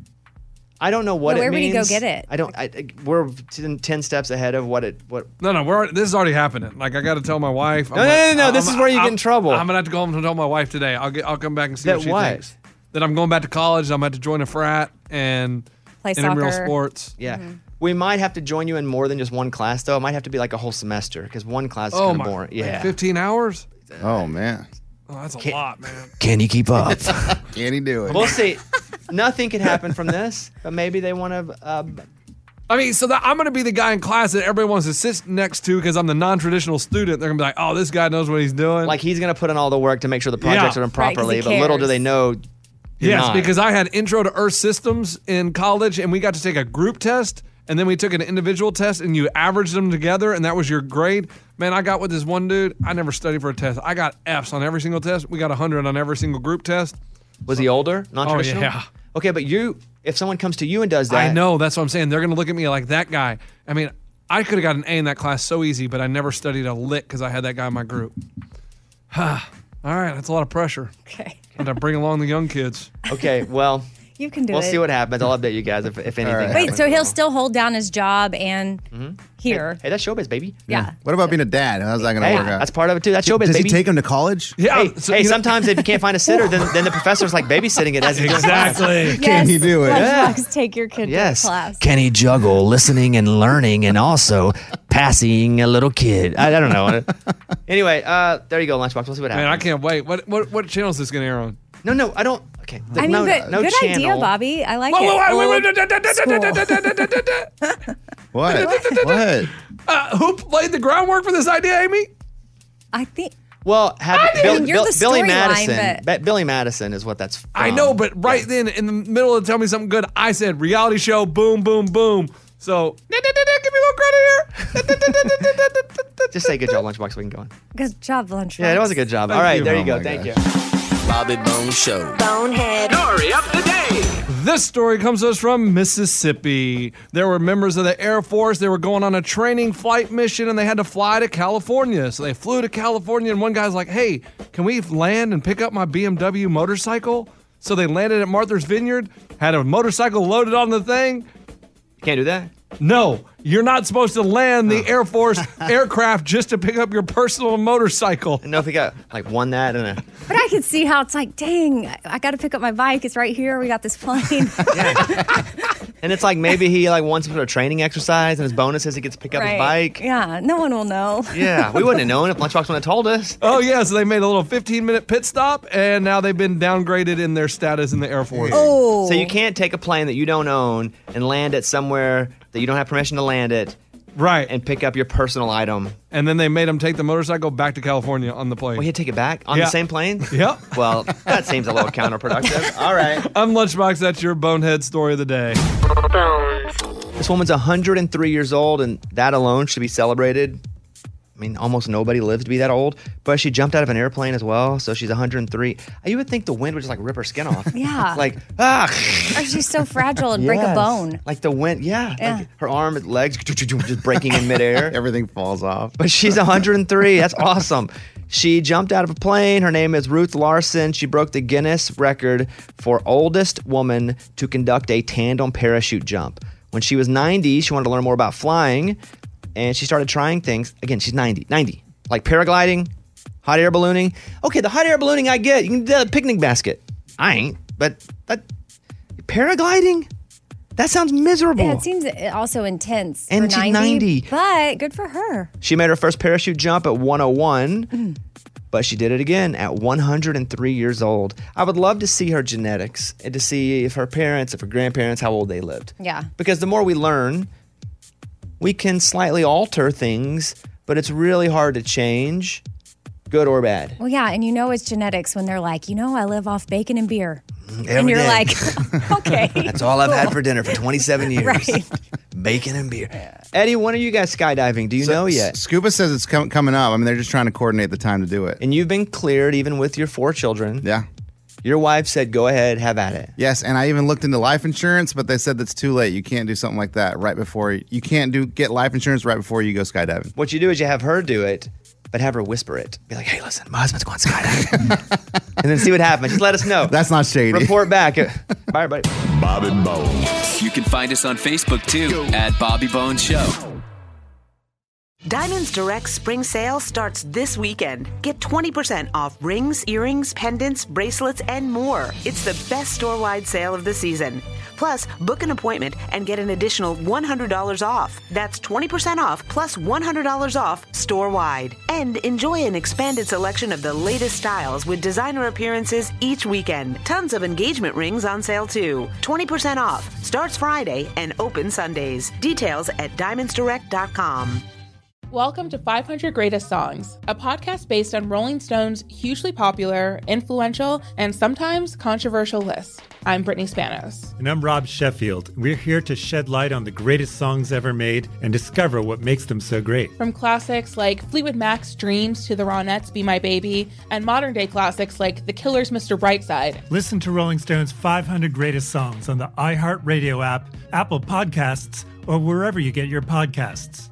I don't know what No, it where would means. you go get it? I don't. We're 10 steps ahead of what. No, this is already happening. Like, I got to tell my wife. No, this is where you get in trouble. I'm going to have to go home and tell my wife today. I'll come back and see That what she what? thinks. That I'm going back to college. I'm going to have to join a frat and Play intramural soccer. sports. Yeah. We might have to join you in more than just one class, though. It might have to be like a whole semester because one class is Oh, kind of my. boring. Yeah. 15 hours? Oh, man. Oh, that's a lot, man. Can you keep up? Can he do it? We'll see. Nothing can happen from this, but maybe they want to I mean, so that I'm going to be the guy in class that everybody wants to sit next to because I'm the non-traditional student. They're going to be like, oh, this guy knows what he's doing. Like he's going to put in all the work to make sure the projects are done Right, 'cause properly, he but little do cares. they know. you're Yes, not. because I had Intro to Earth Systems in college, and we got to take a group test, and then we took an individual test, and you averaged them together, and that was your grade. Man, I got with this one dude. I never studied for a test. I got Fs on every single test. We got 100 on every single group test. Was he older? Non-traditional? Oh, yeah. Okay, but if someone comes to you and does that. I know. That's what I'm saying. They're going to look at me like that guy. I mean, I could have got an A in that class so easy, but I never studied a lick because I had that guy in my group. All right, that's a lot of pressure. Okay. And I bring along the young kids. Okay, well, You can do we'll it. see what happens. I'll update you guys if anything happens. Wait, so he'll still hold down his job and here. Hey, that's showbiz, baby. Yeah. What about being a dad? How's that going to Hey, work out? that's part of it too. That's showbiz, Does baby. he take him to college? Yeah. Hey, sometimes if you can't find a sitter, then the professor's like babysitting it as he does class. Can he do it? Lunchbox, take your kid Yes. to class. Can he juggle listening and learning and also passing a little kid? I don't know. Anyway, there you go, Lunchbox. We'll see what happens. Man, I can't wait. What channel is this going to air on? No, I don't. Okay. I mean, no, but no good channel. idea, Bobby. I like Whoa, it. What? Who laid the groundwork for this idea, Amy? I think. Well, you're the Billy storyline, Madison. but- Billy Madison is what that's from. I know, but right then, in the middle of Tell Me Something Good, I said reality show, boom, boom, boom. So, give me a little credit here. Just say good job, Lunchbox. We can go on. Good job, Lunchbox. Yeah, it was a good job. Thank All right, you. there you Oh go. my Thank you. Bobby Bones Show. Bonehead. Story of the day. This story comes to us from Mississippi. There were members of the Air Force. They were going on a training flight mission, and they had to fly to California. So they flew to California, and one guy's like, hey, can we land and pick up my BMW motorcycle? So they landed at Martha's Vineyard, had a motorcycle loaded on the thing. Can't do that? No, you're not supposed to land the Air Force aircraft just to pick up your personal motorcycle. No, if he got won that and a. But I can see how it's like, dang, I got to pick up my bike. It's right here. We got this plane. And it's like maybe he wants some sort of training exercise, and his bonus is he gets to pick up his bike. Yeah, no one will know. Yeah, we wouldn't have known if Lunchbox wouldn't have told us. Oh, yeah, so they made a little 15-minute pit stop, and now they've been downgraded in their status in the Air Force. Oh. So you can't take a plane that you don't own and land it somewhere that you don't have permission to land it. Right. And pick up your personal item. And then they made him take the motorcycle back to California on the plane. Well, he'd take it back on Yeah. the same plane? Yep. Well, that seems a little counterproductive. All right. I'm Lunchbox. That's your bonehead story of the day. This woman's 103 years old, and that alone should be celebrated. I mean, almost nobody lives to be that old, but she jumped out of an airplane as well, so she's 103. You would think the wind would just rip her skin off. Yeah. Like, Or she's so fragile and break a Yes. bone. Like the wind, yeah. Yeah. Like her arm and legs just breaking in midair. Everything falls off. But she's 103. That's awesome. She jumped out of a plane. Her name is Ruth Larson. She broke the Guinness record for oldest woman to conduct a tandem parachute jump. When she was 90, she wanted to learn more about flying, and she started trying things. Again, she's 90. Like paragliding, hot air ballooning. Okay, the hot air ballooning I get. You can do that picnic basket. I ain't, but paragliding? That sounds miserable. Yeah, it seems also intense. And for she's 90. But good for her. She made her first parachute jump at 101, but she did it again at 103 years old. I would love to see her genetics and to see if her parents, if her grandparents, how old they lived. Yeah. Because the more we learn, we can slightly alter things, but it's really hard to change, good or bad. Well, yeah, and it's genetics when they're like, I live off bacon and beer. And Every you're day. like, okay. That's all I've had cool. for dinner for 27 years. Right. Bacon and beer. Eddie, when are you guys skydiving? Do you know yet? Scuba says it's coming up. I mean, they're just trying to coordinate the time to do it. And you've been cleared even with your 4 children. Yeah. Your wife said, go ahead, have at it. Yes, and I even looked into life insurance, but they said that's too late. You can't do something like that right before you can't get life insurance right before you go skydiving. What you do is you have her do it, but have her whisper it. Be like, hey, listen, my husband's going skydiving. And then see what happens. Just let us know. That's not shady. Report back. Bye, everybody. Bobby Bones. You can find us on Facebook too at Bobby Bones Show. Diamonds Direct spring sale starts this weekend. Get 20% off rings, earrings, pendants, bracelets, and more. It's the best store-wide sale of the season. Plus, book an appointment and get an additional $100 off. That's 20% off plus $100 off store-wide. And enjoy an expanded selection of the latest styles with designer appearances each weekend. Tons of engagement rings on sale too. 20% off. Starts Friday and open Sundays. Details at diamondsdirect.com. Welcome to 500 Greatest Songs, a podcast based on Rolling Stone's hugely popular, influential, and sometimes controversial list. I'm Brittany Spanos. And I'm Rob Sheffield. We're here to shed light on the greatest songs ever made and discover what makes them so great. From classics like Fleetwood Mac's Dreams to the Ronettes' Be My Baby, and modern-day classics like The Killers' Mr. Brightside. Listen to Rolling Stone's 500 Greatest Songs on the iHeartRadio app, Apple Podcasts, or wherever you get your podcasts.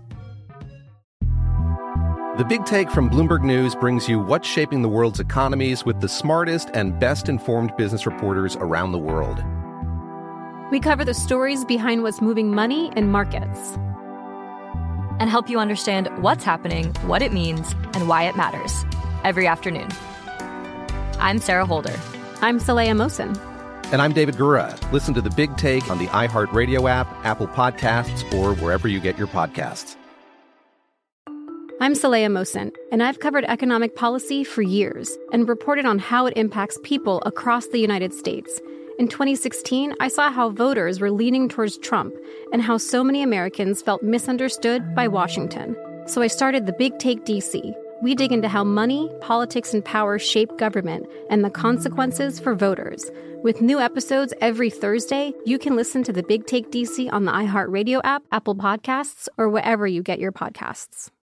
The Big Take from Bloomberg News brings you what's shaping the world's economies with the smartest and best-informed business reporters around the world. We cover the stories behind what's moving money and markets, and help you understand what's happening, what it means, and why it matters every afternoon. I'm Sarah Holder. I'm Saleha Mohsin. And I'm David Gura. Listen to The Big Take on the iHeartRadio app, Apple Podcasts, or wherever you get your podcasts. I'm Saleha Mohsin, and I've covered economic policy for years and reported on how it impacts people across the United States. In 2016, I saw how voters were leaning towards Trump and how so many Americans felt misunderstood by Washington. So I started The Big Take DC. We dig into how money, politics, and power shape government and the consequences for voters. With new episodes every Thursday, you can listen to The Big Take DC on the iHeartRadio app, Apple Podcasts, or wherever you get your podcasts.